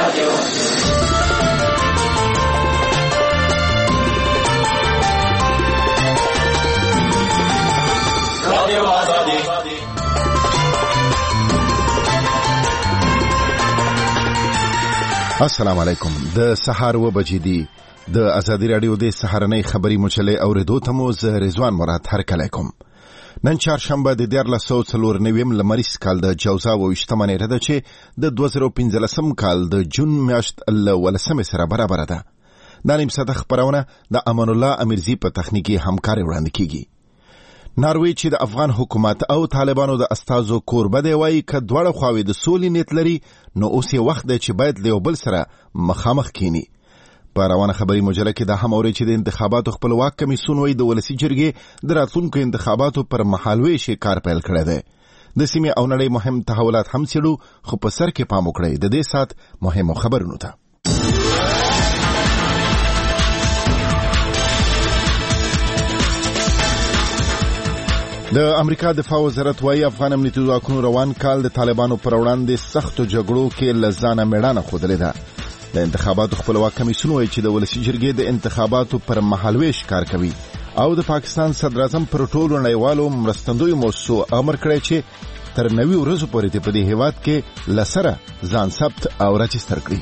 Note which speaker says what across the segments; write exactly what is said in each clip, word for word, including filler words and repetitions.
Speaker 1: السلام علیکم. د سحر و بجې دي د ازادي رادیو د سحرنۍ خبري مچلې اوریدو ته مو ز رضوان مراد هرکلی کوم. نن چهارشنبه د دیارلس سوه څلور نویم لمریز کال د جوزا اوویشتمه نیټه ده چې د دوه زره پنځلسم کال د جون میاشت له ولسمې سره برابره ده. دا نیم ساعته خپرونه د امان الله امیرزي په تخنیکي همکاري وړاندې کیږي. ناروی چې د افغان حکومت او طالبانو د استازو کوربه دی وایي که دواړه خواوې د سولې نیت لري نو اوس یې وخت دی چې باید له یو بل سره مخامخ کینی. په روانه خبري مجله کې دا هم اوري چې د انتخاباتو خپلواک کمیسیون وایي د ولسي جرګې د راتلونکو انتخاباتو پر مهالویش کار پیل کړی دی. د سیمې او نړۍ مهم تحولات هم څېړو، خو په سر کې پام وکړئ د دې سات مهمو خبرونو ته. د امریکا دفاع وزارت وايي افغان امنیتي ځواکونو روان کال د طالبانو پر وړاندې سختو جګړو کې له ځانه میړانه ښودلې ده. د انتخاباتو خپلواک کمیسیون وايي چې د ولسي جرګې د انتخاباتو پر مهالویش کار کوي او د پاکستان صدراعظم پر ټولو نړیوالو مرستندویو مؤسسو امر کړی چې تر نوي ورځو پورې په دې هیواد کې له سره ځان ثبت او راجستر کړي.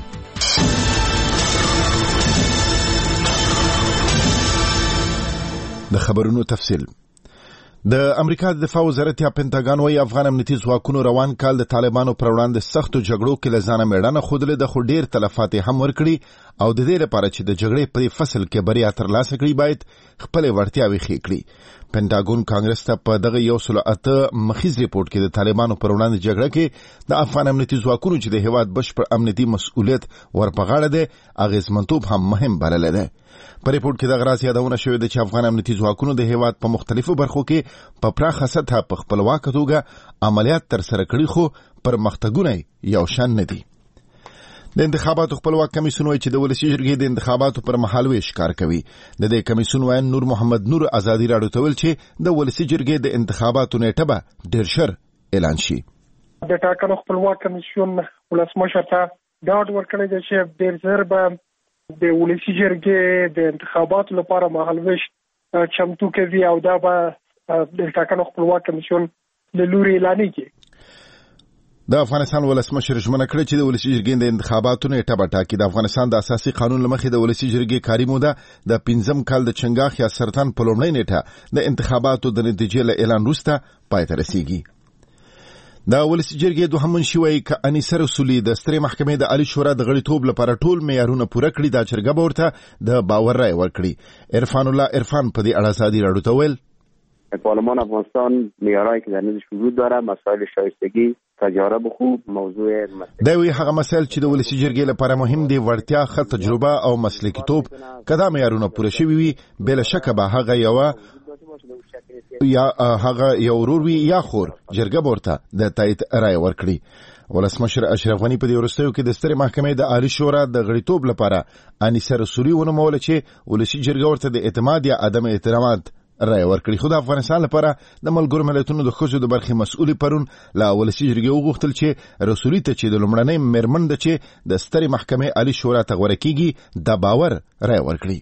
Speaker 1: د خبرونو تفصیل. د امریکا د دفاع وزارت یا پنټاګان وايي افغان امنیتي ځواکونو روان کال د طالبانو پر وړاندې سختو جګړو کې له ځانه میړانه ښودلې ده، خو ډېر تلفات هم ورکړي او د دې لپاره چې د جګړې په فصل کې بریا ترلاسه کړي باید خپلې وړتیاوې ښې کړي. پنټاګون کانګرس ته په دغه یو سل اته مخیز ریپورت کې د طالبانو پر وړاندې جګړه کې د افغان امنیتي ځواکونو چې د هیواد بشپړ امنیتي مسؤلیت ورپغاړه ده اغېزمنتوب هم مهم بللی ده. په ریپورت کې دغه راز یادونه شوې ده چې افغان امنیتي ځواکونو د هیواد په مختلفو برخو کې په پراخه سطحه په خپلواکه توګه عملیات ترسره کړي، خو پرمختګونه یو شان نه دي. د انتخاباتو خپلواک کمیسیون وايي چې د ولسي جرګې د انتخاباتو پر مهالویش کار کوي. د دې کمیسیون وایي نور محمد نور ازادي راډیو ته ویل چې د ولسي جرګې د انتخاباتو نیټه به ډېر ژر اعلان شي.
Speaker 2: د ټاکنو خپلواک کمیسیون ولسمشر ته ډاډ ورکړی دی چې ډېر ژر به د ولسي جرګې د انتخاباتو لپاره مهالویش چمتو کوي او دا به د ټاکنو خپلواک کمیسیون له لوري اعلانېږي.
Speaker 1: د افغانستان ولسمشر ژمنه کړې چې د ولسي جرګې د انتخاباتو نیټه به ټاکي. د افغانستان د اساسي قانون له مخې د ولسي جرګې کاري موده د پنځم کال د چنګاښ یا سرطان په لومړۍ نیټه د انتخاباتو د نتیجې له اعلان وروسته پای ته رسیږي. د ولسي جرګې دوهم منشي وايي که انیسه رسولي د سترې محکمې د عالي شورا د غړیتوب لپاره ټول معیارونه پوره کړي دا جرګه به ورته د باور رایه ورکړي. عرفان الله عرفان په دې اړه ازادي راډیو ته ویل
Speaker 3: پارلمان افغانستان معیارهایی که در نزدش وجود داره، مسائل شایستگی، تجارب خوب، موضوع
Speaker 1: دا وی هغه مسائل چې د ولسي جرګې لپاره مهم دي، ورتیا، ښه تجربه او مسلکیتوب. که دا معیارونه پوره شوي وي بله شکه به هغه یوه یا هغه یو ورور وي یا خور جرګه به ورته د تایید رایه ورکړي. ولسمشر اشرف غني په دې وروستیو کې د سترې محکمې د عالي شورا د غړیتوب لپاره انیسه رسولي ونوموله چې ولسي جرګه ورته د اعتماد یا عدم اعتماد رایه ورکړي. خو د افغانستان لپاره د ملګرو ملتونو د ښځو د برخې مسؤلې پرون له ولسي جرګې وغوښتل چې رسولي ته چې د لومړنۍ مېرمن ده چې د سترې محکمې عالي شورا ته غوره کیږي د باور رایه ورکړي.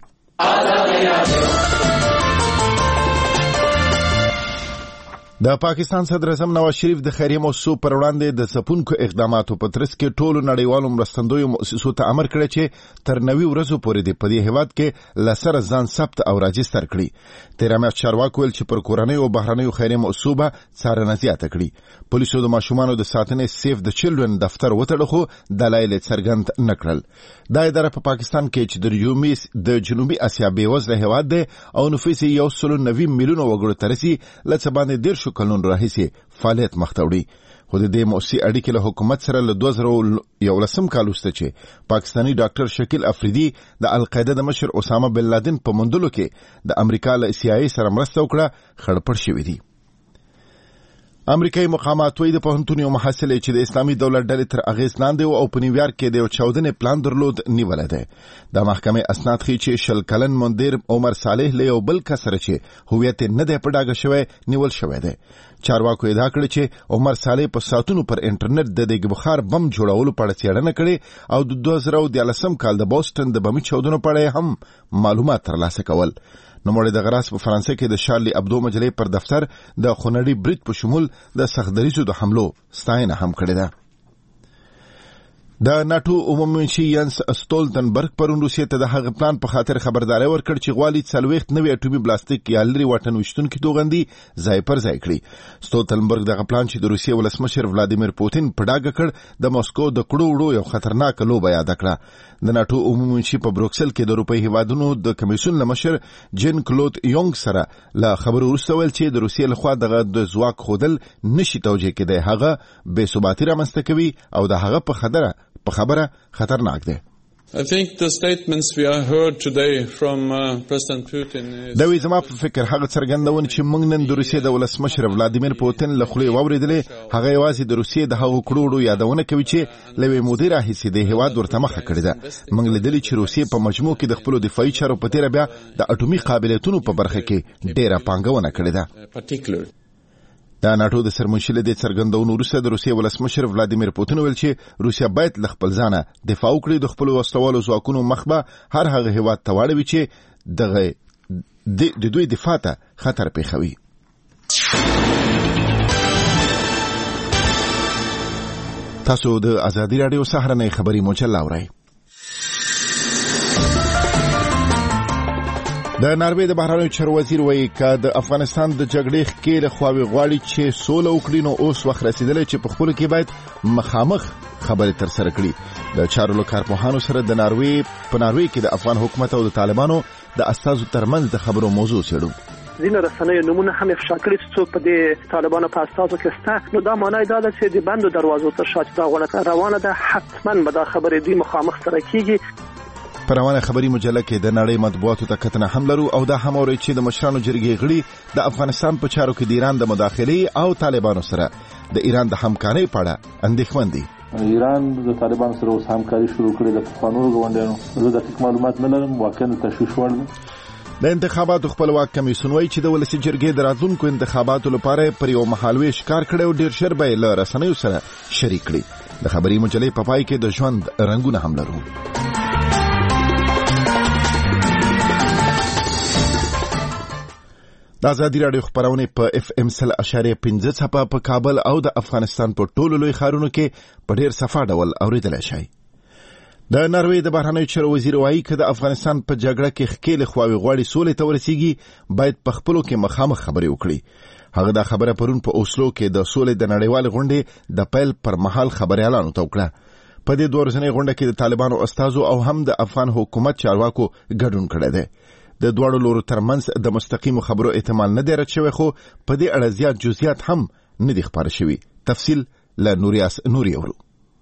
Speaker 1: د پاکستان صدر اعظم نواز شریف د خیریه مؤسسو پر وړاندې د ځپونکو اقداماتو په ترڅ کې ټولو نړیوالو مرستندویو مؤسسو ته امر کړی چې تر نوي ورځو پورې د په دې هیواد کې له سره ځان ثبت او راجستر کړي. تېره میاشت چارواکو ویل چې پر کورنیو او بهرنیو خیریه مؤسسو به څارنه زیاته کړي. پولیسو د ماشومانو د ساتنې سیف د چلډرن دفتر وتړه خو دلایل څرګند نه کړل. دا اداره په پاکستان کې چې د جنوبي اسیا بېوزله هیواد دی او نفوس یې یو سل نوي میلیونه وګړو ته رسي له څه باندې دېرشو کلونو راهیسې فعالیت مخ ته وړي. خو د دې مؤسسې اړیکې له حکومت سره له دوه زره یولسم کال وروسته چې پاکستاني ډاکټر شکیل افریدي د القاعده د مشر اسامه بن لادن په موندلو کې د امریکا له سی آی ای سره مرسته وکړه خړپړ شوي دي. امریکایي مقامات وایي د پوهنتون یو محصل چې د اسلامي دولت ډلې تر اغېز لاندې و او په نیویارک کې د یو چاودنې پلان درلود نیولی دی. د محکمې اسناد ښیي چې شل کلن مندیر عمر صالح له یو بل کس سره چې هویت یې نه دی په ډاګه شوی نیول شوی دی. چارواکو ادعا کړې چې عمر صالح په ساعتونو پر انټرنیټ د دیګ بخار بم جوړولو په اړه څېړنه کړې او د دوه زره دیارلسم کال د بوسټن د بمي چاودنو په اړه هم معلومات ترلاسه کول. نوموړي د غراس په فرانسه کې د شارلی ابدو مجلې پر دفتر د خونړي برید په شمول د سختدریزو د حملو ستاینه هم کړې ده. د ناتو عمومي منشي ینس استولتنبرګ پرون روسیې ته د هغه پلان په خاطر خبرداري ورکړ چې غواړي څلوېښت نوي اټومي بلاستیک یا لري واټن ویشتونکي توغندي ځای پر ځای کړي. استولتنبرګ دغه پلان چې د روسیې ولسمشر ولادیمیر پوتین په ډاګه کړ د مسکو د کړو وړو یو خطرناک لوبه یاد کړه. د ناتو عمومي منشي په بروکسل کې د اروپایي هیوادونو د کمیسیون لمشر جن کلود یونګ سره له خبرو وروسته ویل چې د روسیې لخوا دغه د ځواک ښودل نشي توجیه کېدی، هغه بې ثباتي رامنځته کوي او د هغه په خبره په خبره خطرناک ده.
Speaker 4: I think the statements we have heard today from uh, President Putin is
Speaker 1: دا وی زما په فکر هغه څرګندونه چې موږ نن د روسیې د ولسمشر ولادیمیر پوتین له خولې واورېدلې هغه یوازې د روسیې د هغو کړوړو یادونه کوي چې له یوې مودې راهیسې د هېواد ورته مخه کړې ده. موږ لیدلي چې روسیې په مجموع کې د خپلو دفاعي چارو په تېره بیا د اټومي قابلیتونو په برخه کې ډېره پانګونه کړې ده. د ناتو د سرمنشي له دې څرګندونو وروسته د روسیې ولسمشر ولادیمیر پوتین ویل چې روسیا باید له خپل ځانه دفاع وکړي، د خپلو وسلوالو ځواکونو مخ به هر هغه هېواد ته واړوي چې دغه د دوی دفاع ته خطر پېښوي. تاسو د ازادي راډیو سهارنۍ خبري مجله اورئ. د ناروې د بهرنیو چارو وزیر وایي که د افغانستان د جګړې ښکېله خواوې غواړي چې سوله وکړي نو اوس وخت رسېدلی چې په خپلو کې باید مخامخ خبرې ترسره کړي. د چارو له کارپوهانو سره د ناروې په ناروې کې د افغان حکومت او د طالبانو د استازو ترمنځ د خبرو موضوع څېړو.
Speaker 5: ځینې رسنیو نمونه هم افشا کړي چې څوک په دې طالبانو په استازو کې شته، نو دا معنی دا ده چې د بندو دروازو تر شا چې دا غونډه روانه ده حتما به دا خبرې دوی مخامخ سره کېږي.
Speaker 1: په روانه خبري مجله کې د نړۍ مطبوعاتو ته کتنه هم لرو او دا هم اوري چې د مشرانو جرګې غړي د افغانستان په چارو کې د ایران د مداخلې او طالبانو سره د ایران د همکارۍ په اړه اندېښمن دي.
Speaker 6: ایران د طالبانو سره اوس همکاري شروع کړې ده. په قانوني غونډیانو زه دقیق معلومات نه لرم، واقعا تشویش وړ ده.
Speaker 1: د انتخاباتو خپلواک کمیسیون وایي چې د ولسي جرګې د راتلونکو انتخاباتو لپاره پر یو مهالویش کار کړی او ډېر ژر به یې له رسنیو سره شریک کړي. د خبري مجلې په پای کې د ژوند رنګونه هم لرو. د ازادي راډیو خبرونه په اف ام سل اشاریه پنځه څپه په کابل او د افغانستان په ټولو لوی ښارونو کې په ډېر صفا ډول اورېدلی شئ. د ناروې د بهرنیو چارو وزیر وایي که د افغانستان په جګړه کې ښکېلې خواوې غواړي سولې ته ورسیږي باید په خپلو کې مخامخ خبرې وکړي. هغه دا خبره پرون په اوسلو کې د سولې د نړیوالې غونډې د پیل پر مهال خبریالانو ته وکړه. په دې دوه ورځنۍ غونډه کې د طالبانو استازو او هم د افغان حکومت چارواکو ګډون کړی دی. د دواړو لورو ترمنځ د مستقیمو خبرو احتمال نه دی رد شوی، خو په دې اړه زیات جزئیات هم نه دي خپاره شوي. تفصیل له نوریاس نوري اورو.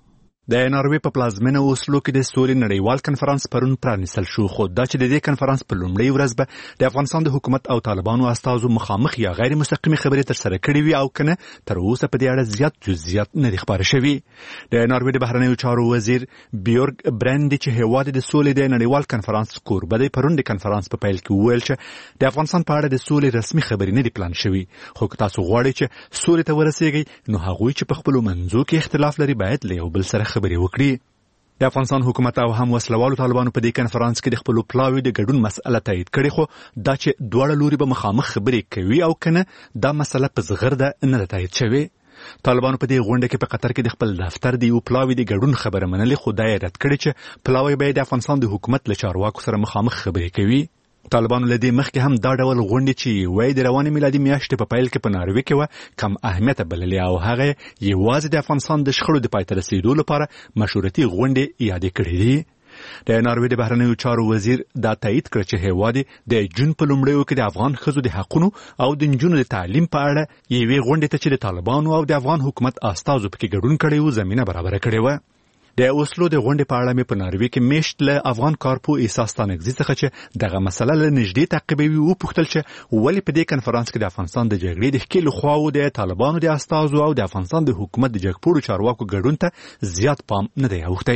Speaker 7: د ناروې په پلازمینه اوسلو کې د سولې نړیوال کنفرانس پرون پرانیستل شو، خو دا چې د دې کنفرانس په لومړۍ ورځ به د افغانستان د حکومت او طالبانو استازو مخامخ یا غیر مستقیمي خبرې ترسره کړې وي او کنه تر اوسه په دې اړه زیات جزئیات نه دي خپاره شوي. د ناروې د بهرنیو چارو وزیر بیورګ برند چې هیواد د سولې د نړیوال کنفرانس کوربه دی پرون د کنفرانس په پیل کې وویل چې د افغانستان په اړه د سولې رسمي خبرې نه دي پلان شوي، خو که تاسو غواړئ چې سولې ته ورسیږئ نو هغوی چې په خپلو منځو کې اختلاف لري باید له یو بل سره خبرې وکړي. د افغانستان حکومت او هم وسلوالو طالبانو په دې کنفرانس کې د خپلو پلاوي د ګډون مسأله تایید کړې، خو دا چې دواړه لوري به مخامخ خبرې کوي او کنه دا مسله په زغرده نه ده تایید شوې. طالبانو په دې غونډه کې په قطر کې د خپل دفتر د یو پلاوي د ګډون خبره منلې، خو دا یې رد کړې چې پلاوي به د افغانستان د حکومت له چارواکو سره مخامخ خبرې کوي. طالبانو له دې مخکې هم دا ډول غونډې چې وایي د روانې میلادي میاشتې په پیل کې په ناروې کې وه کم اهمیته بللې او هغه یوازې د افغانستان د شخړو د پای ته رسېدو لپاره مشورتي غونډې یادې کړې دي. د ناروې د بهرنیو چارو وزیر دا تایید کړ چې هیواد د جون په لومړیو کې د افغان ښځو د حقونو او د نجونو د تعلیم په اړه یوې غونډې ته چې د طالبانو او د افغان حکومت استازو پکې ګډون کړی و زمینه برابره کړې وه. د اوسلو د غونډې په اړه مې په ناروې کې میشت له افغان کارپو احساس ستانکزي څخه چې دغه مسله له نږدې تعقیبوي وپوښتل چې ولې په دې کنفرانس کې د افغانستان د جګړې د ښکېلو خواوو د طالبانو د استازو او د افغانستان د حکومت د جګپوړو چارواکو ګډون ته زیات پام نه دی اوښتی.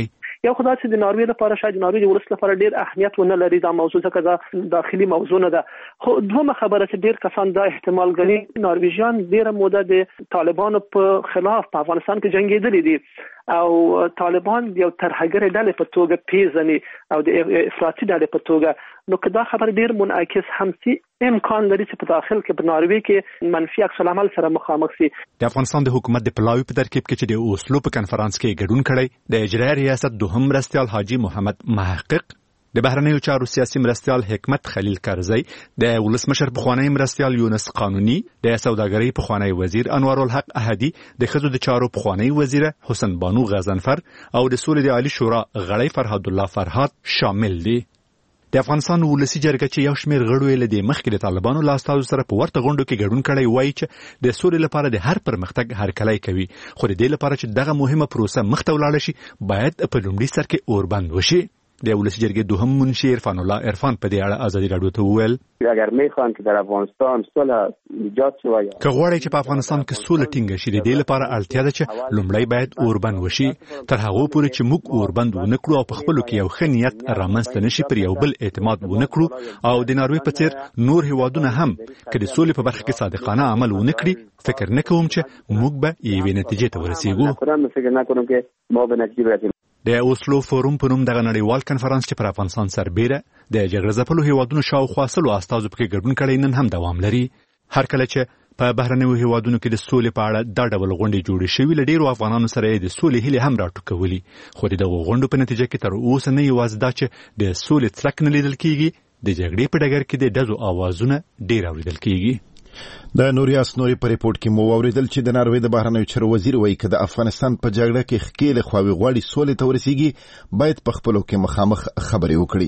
Speaker 5: یو خدای چې د ناروې لپاره شاید د ناروې د ولس لپاره ډیر اهمیت ونه لري دا موضوع ځکه دا داخلي موضوع نه ده. خو دومره خبره چې ډیر کسان دا احتمال غني نارویجان ډیره موده د طالبانو په خلاف په افغانستان کې جنگیدلي دي او طالبان یو ترهګر ډلې په توګه پیژني او د افراطي ډلې په توګه، نو که دا خبر ډیر منعکس هم سي امکان لري چې په داخل کې په ناروې کې منفي عکس العمل سره مخامخ سي.
Speaker 7: د افغانستان د حکومت د پلاوي په ترکیب کې چې د اوسلو په کنفرانس کې ګډون کړی د اجرایي ریاست دوهم مرستیال حاجی محمد محقق، د بهرنیو چارو سیاسي مرستیال حکمت خلیل کرزی، د ولسمشر پخوانی مرستیال یونس قانونی، د سوداګرۍ پخوانی وزیر انوار الحق احدی، د ښځو د چارو پخوانی وزیر حسن بانو غزنفر او د سولې د عالی شورا غړی فرهاد الله فرهاد شامل دي. د افغانستان ولسی جرګه چې یو شمېر غړو یې له مخکې د طالبانو له استازو سره په ورته غونډو کې ګډون کړی وایي چې د سولې لپاره د هر پرمختګ هرکلی کوي، خو د دې لپاره چې دغه مهمه پروسه مخته ولاړه شي باید په لومړي سر کې اوربند وشي. د ولسی جرګې دوهم منشي عرفان الله عرفان په دې اړه ازادي راډیو ته وویل
Speaker 3: اگر میخوان که در افغانستان صلح ایجاد شي،
Speaker 7: که غواړي چې په افغانستان کې سوله ټینګه شي، د دې لپاره اړتیا ده چې لومړی باید اوربند وشي. تر هغه پورې چې موږ اوربند ونه کړو او په خپلو کې یو ښه نیت رامنځته نشي پر یو بل اعتماد ونه کړو او د ناروې په څیر نور هیوادونه هم که د سولې په برخه کې صادقانه عمل ونه کړي، فکر نه کوم چې موږ به یوې نتیجې ته ورسیږو.
Speaker 3: فکر نکنم که ما به نتیجه برسیم.
Speaker 7: د اوسلو فورم په نوم دغه نړیوال کنفرانس چې پر افغانستان سربیره د جګړه ځپلو هیوادونو شاوخوا سلو استازو پکې ګډون کړی نن هم دوام لري. هر کله چې په بهرنیو هیوادونو کې د سولې په اړه دا ډول غونډې جوړې شوې، له ډیرو افغانانو سره د سولې هیلې هم راټوکولي، خو د دغو غونډو په نتیجه کې تر اوسه نه یوازې دا چې د سولې څرک نه لیدل کیږي، د جګړې په ډګر کې د ډزو اوازونه ډیر اوریدل کیږي.
Speaker 1: د نوریاس نوري په ریپورت کې مو اوریدل چې د ناروې د بهرنیو چارو وزیر وایي چې د افغانستان په جګړه کې خکېله خواوي غواړي سولې ته ورسیږي باید په خپلو کې مخامخ خبرې وکړي.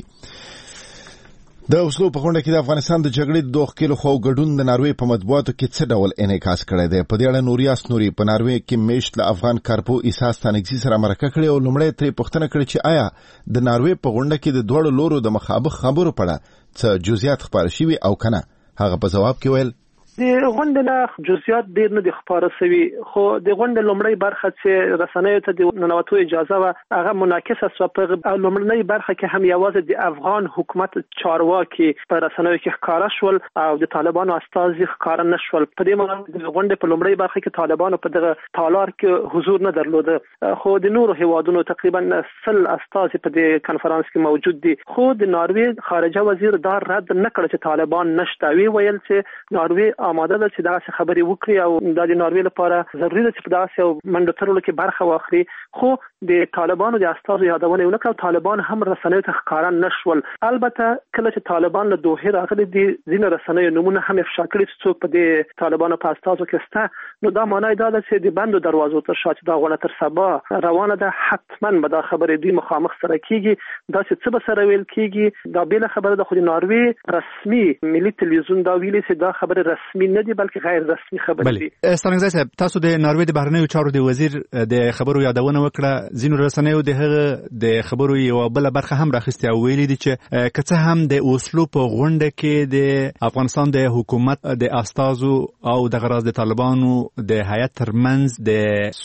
Speaker 1: د اوسلو په غونډه کې د افغانستان د جګړې د دوه خکېلو خواو ګډون د ناروې په مطبوعاتو کې څه ډول انعکاس کړی دی. په دې اړه نوریاس نوري په ناروې کې میشت له افغان کارپو عیسی ستانکزي سره مرکه کړې او لومړی ترې پوښتنه کړې چې آیا د ناروې په غونډه کې د دوړو لورو د مخابخ خبرو په اړه څه جزئیات خبر شوي او کنه. هغه په جواب کې ویل
Speaker 5: د غونډې نه جزئیات ډیر نه دي خبره شوي، خو د غونډې لومړی برخه چې رسنیو ته د ننوتو اجازه و هغه منعکسه شوه. په لومړنۍ برخه کې هم یوازې د افغان حکومت چارواکي په رسنیو کې ښکاره شول او د طالبانو استازي ښکاره نه شول. په دې معنی د غونډې په لومړۍ برخه کې طالبانو په دغه تالار کې حضور نه درلوده، خو د نورو هیوادونو تقریبا سل استازي په دې کنفرانس کې موجود دي. خو د ناروې خارجه وزیر دا رد نه کړ چې طالبان نشته، وی ویل چې ناروې آماده ده چې داسې خبرې وکړي او دا د ناروې لپاره ضروري ده چې په داسې یو منډو ترلو کې برخه واخلي. خو د طالبانو د استازو یادونه ونه کړه، طالبان هم رسنیو ته ښکاره نه شول. البته کله چې طالبان له دوحې راغلي دي ځینې رسنیو نومونه هم افشا کړي چې څوک په دې طالبانو په استازو کې شته، نو دا معنی دا ده چې د بندو دروازو تر شا چې دا غونډه تر سبا روانه ده، حتما به دا خبرې دوی مخامخ سره کیږي. دا چې څه به سره ویل کیږي دا بله خبره ده، خو د ناروې رسمي ملي تلویزیون دا ویلي چې دا خبره رسمي نه دي بلکې غیر رسمي خبرې دي.
Speaker 7: ستانکزی صاحب، تاسو د ناروې د بهرنیو چارو د وزیر د خبرو یادونه وکړه، ځینو رسنیو د هغه د خبرو یو بل برخه هم راخسته او ویلي دي چې که څه هم د اوسلو په غونډه کې د افغانستان د حکومت د استازو او د غراز د طالبانو د هیئت ترمنځ د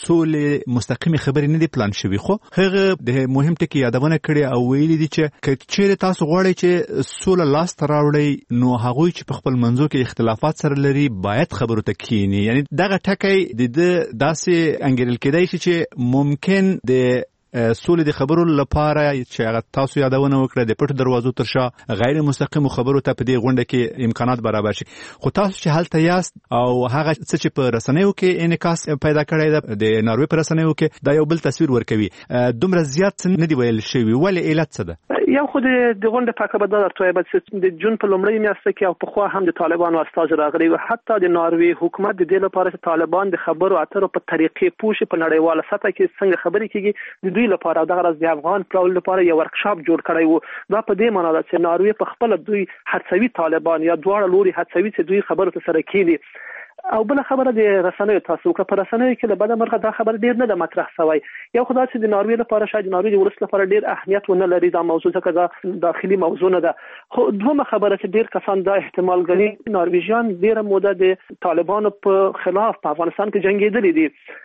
Speaker 7: سولې مستقیمي خبرې نه دي پلان شوي، خو هغه د مهم ټکي یادونه کړې او ویلي دي چې که چیرې تاسو غواړئ چې سوله لاس ته راوړئ نو هغوی چې په خپل منځو کې اختلافات سره لري باید خبرو ته کینی. یعنی دغه ټکی د داسې انګیرل کېدای شي چې ممکن د سولې د خبرو لپاره چې هغه تاسو یادونه وکړه د پټو دروازو تر شا غیر مستقیم خبرو ته په دې غونډه کې امکانات برابر شي. خو تاسو چې هلته یاست او هغه څه چې په رسنیو کې انعکاس پیدا کړی ده د ناروې په رسنیو کې دا یو بل تصویر ورکوي، دومره زیات نه دی ویل شوي، ولې علت څه ده؟
Speaker 5: یو خو د غونډې پاکه به دا درته وایم چې د جون په لومړۍ میاشت کې او پخوا هم د طالبانو استازي راغلي و، حتی د ناروې حکومت د دې لپاره چې طالبان د خبرو اترو په طریقې پوه شي په نړیواله سطح کې څنګه خبرې کیږي د دوی لپاره دغه راز د افغان پلاوي لپاره یو ورکشاپ جوړ کړی و. دا په دې معنی ده چې ناروې په خپل دوی هڅوي طالبان یا دواړه لوري هڅوي چې دوی خبرو ته سره کینی. او بل خبره د رسنیو تاسو که په رسنیو کې له بده مرغه دا خبر ډیر نه د مطرح شوی. یو خدای چې د ناروې لپاره شاید د ناروې د ولس لپاره ډیر اهمیت ونه لري دا موضوع ځکه دا داخلي موضوع نه ده. خو دومره خبره چې ډیر کسان دا احتمال غني نارویجان ډیره موده د طالبانو په خلاف په افغانستان کې جنگیدلي دي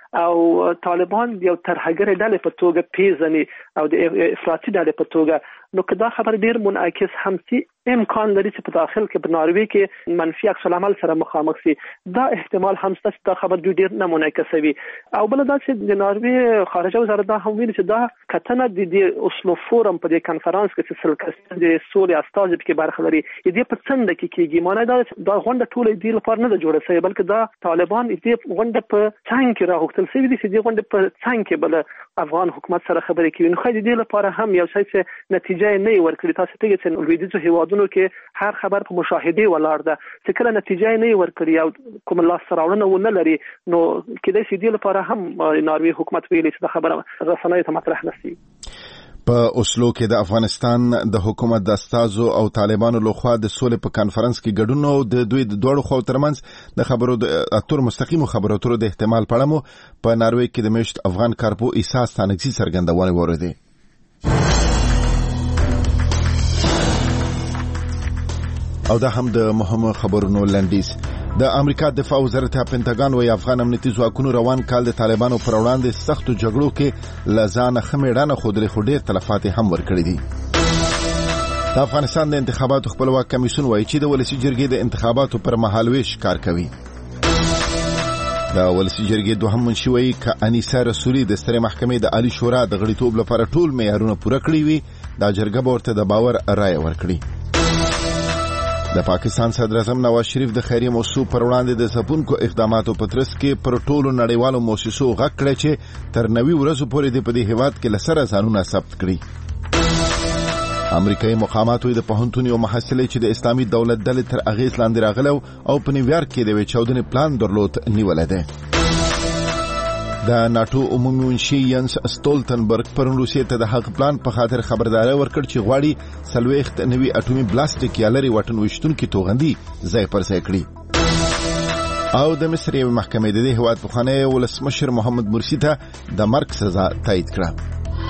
Speaker 5: او طالبان یو ترهګر ډلې په توګه پیژني او د افراطي ډلې په توګه، نو که دا خبر ډیر منعکس هم سي امکان لري چې په داخل کې په ناروې کې منفي عکس العمل سره مخامخ سي. دا احتمال هم شته چې دا خبر ډیر نه منعکسوي. او بل دا چې د ناروې خارجه وزارت دا هم ویلي چې دا کتنه د دې اوسلو فورم په دې کنفرانس کې چې سلکستان د سولې استازي کې برخه لري دې په څنډه کې کېږي. معنی دا دا غونډه ټول دې لپاره نه جوړه شوې، بلکې دا طالبان دې غونډه په څنګه کې راغوښتل شوی دي چې دې غونډه په څنګه کې بل افغان حکومت سره خبرې کوي. نو خو دې لپاره هم یو څه چې نتیجه نه ورکړي. تاسو ته چې لویدیځو هیوادونو کې هر خبر په مشاهده ولاړ ده، چې کله نتیجه نه ورکړي او کوم لاس راوړنه ونه لري، نو کېدای شي دې لپاره هم ناروې حکومت ویلي چې دا خبره رسنیو ته مطرح نشي.
Speaker 1: په اوسلو کې د افغانستان د حکومت د استازو او طالبانو لخوا د سولې په کانفرنس کې ګډون او د دوی د دوړو خو ترمنځ د خبرو د اتر مستقیم خبرو اترو د احتمال په اړه په ناروې کې د مشت افغان کارپو احساس تانګسي څرګندونه ورده. او دا هم د مهمه خبرونو لنډیز. د امریکا دفاع وزارت پنټاګان وايي افغان امنیتي ځواکونو روان کال د طالبانو پر وړاندې سختو جګړو کې لزانه خمیړانه خودري خډیر تلفات هم ورکړي دي. د افغانستان د انتخاباتو خپلواک کمیسیون وايي چې د ولسی جرګې د انتخاباتو پر مهال ویش کار کوي. د ولسی جرګې دوهم منشي وايي ک انیسه رسولي د سترې محکمې د عالی شورا د غړیتوب لپاره ټول معیارونه پوره کړی وي، دا جرګه ورته د باور رائے ورکړي. د پاکستان صدر اعظم نواز شریف د خیریه موضوع پر وړاندې د سپونکو اقداماتو په ترڅ کې پر ټولو نړیوالو مؤسسو غږ کړی چې تر نوي ورځو پورې د پدې هیواد کې لسره ځانونه ثبت کړي. امریکایي مقاماتو د پوهنتون یو محصلې چې د اسلامي دولت ډلې تر اغیز لاندې راغلو او په نیویارک کې د چاودنې پلان درلود نیولې ده. د ناتو عمومي منشي ینس ستولتنبرګ پرون روسیې ته د حق پلان په خاطر خبرداري ورکړ چې غواړي سلويخت نوي اټومي بلاستیک یا لري وټن وشتونکو توغندي ځای پر ځای کړی. او د مصر یو محکمې د دې هواد په خانه ولسمشر محمد مرسی ته د مرګ سزا تایید کړه.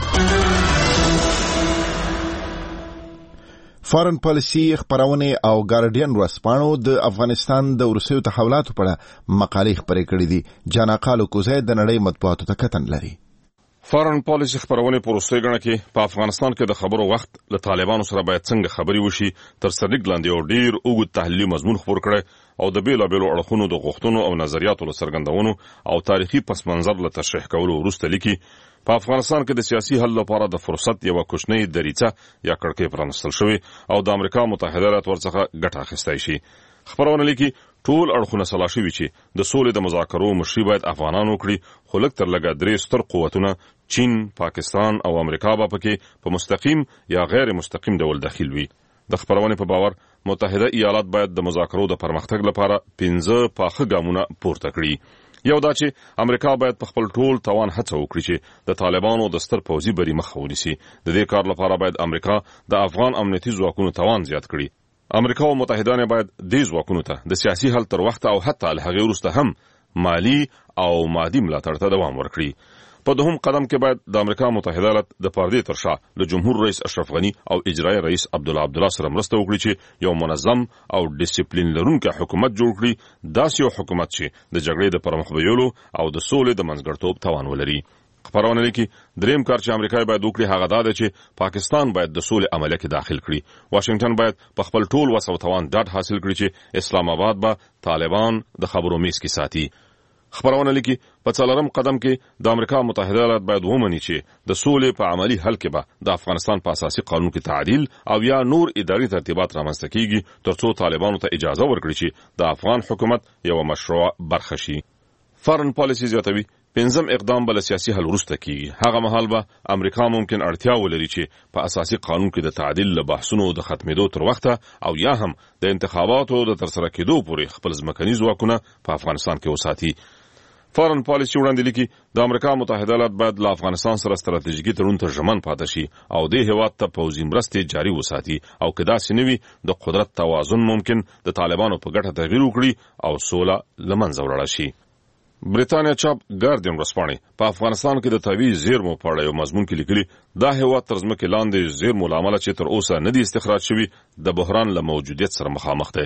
Speaker 1: فارن پالیسی خبرونه او ګارډین ورسپانو د افغانستان د روسیو تحولاتو په اړه مقالې خبرې کړې دي. جاناقالو کوزه د نړۍ مطبوعاتو ته کتن لري.
Speaker 8: فارن پالیسی خبرونه په روسي غنه کې په افغانستان کې د خبرو وخت له طالبانو سره باید څنګه خبري وشي تر سرګ لاندې او ډیر اوږد تحلیلي مضمون خبر کړي او د بیلو بیلو اړخونو د غوښتنو او نظریاتو له څرګندونو او تاریخي پس منظر له تشریح کولو وروسته لیکي په افغانستان کې د سیاسي حل لپاره د فرصت یو کوچنی دریڅه یا کړکۍ پرانستل شوی او د امریکا متحده ایالات ورڅخه ګټه اخیستای شي. خبرونه لیکي ټول اړخونه سلا شوي چې د سولې د مذاکرو مشري باید افغانانو کړي، خو لږ تر لږه درې ستر قوتونه چین، پاکستان او امریکا به پکې په مستقیم یا غیر مستقیم ډول داخل وي. د خبرونه په باور متحده ایالات باید د مذاکرو د پرمختګ لپاره پنځه پاخه ګامونه پورته کړي. یو دا چې امریکا باید په خپل ټول توان هڅه وکړي چې د طالبانو د ستر پوځي بری مخه ونیسي. د دې کار لپاره باید امریکا د افغان امنیتي ځواکونو توان زیات کړي. امریکا او متحدان باید د ځواکونو ته د سیاسي حل تر وخت او حتی له هغې وروسته هم مالی او مادي ملاتړ ته دوام ورکړي. په دوهم قدم کې باید د امریکا متحده ایالات د پردې تر شا له جمهور رئیس اشرف غنی او اجرایی رئیس عبدالله عبدالله سره مرسته وکړي چې یو منظم او ډیسپلین لرونکی حکومت جوړ کړي، داسې یو حکومت چې د جګړې د پرمخ بیولو او د سولې د منځګړیتوب توان ولري. خبرونه لیکي دریم کار چې امریکا باید وکړي هغه دا ده چې پاکستان باید د سولې عملیه کې داخل کړي. واشنگټن باید په خپل ټول وس او توان ډاډ حاصل کړي چې اسلام آباد به طالبان د خبرو میز کې ساتي. خبرونه لیکي په څلورم قدم کې د امریکا متحده ایالات باید ومني چې د سولې په عملی حل کې به د افغانستان په اساسي قانون کې تعدیل او یا نور اداري ترتیبات رامنځته کیږي ترڅو طالبانو ته اجازه ورکړي چې د افغان حکومت یو مشروع برخه شي. فارن پالیسی زیاتوي پنځم اقدام بل سیاسي حل وروسته کیږي. هغه مهال به امریکا ممکن اړتیا ولري چې په اساسي قانون کې د تعدیل له بحثونو د ختمېدو تر وخته او یا هم د انتخاباتو د ترسره کېدو پورې خپل ځمکني ځواکونه په افغانستان کې وساتي. فارن پالیسی وړاندې لیکي د امریکا متحده ایالات باید له افغانستان سره ستراتیژیکي تړون ته ژمن پاتې شي او د هیواد ته پوځي مرستې جاري وساتي او که داسې نه وي د قدرت توازن ممکن د طالبانو په ګټه تغییر وکړي او سوله له منځه ولاړه شي. بریتانیا چاپ ګارډین ورځپاڼې په افغانستان کې د طبیعي زیرمو په اړه یو مضمون کې لیکلي دا هیواد تر ځمکې لاندې زیرمو له امله چې تر اوسه نه دي استخراج شوي د بحران له موجودیت سره مخامخ دی.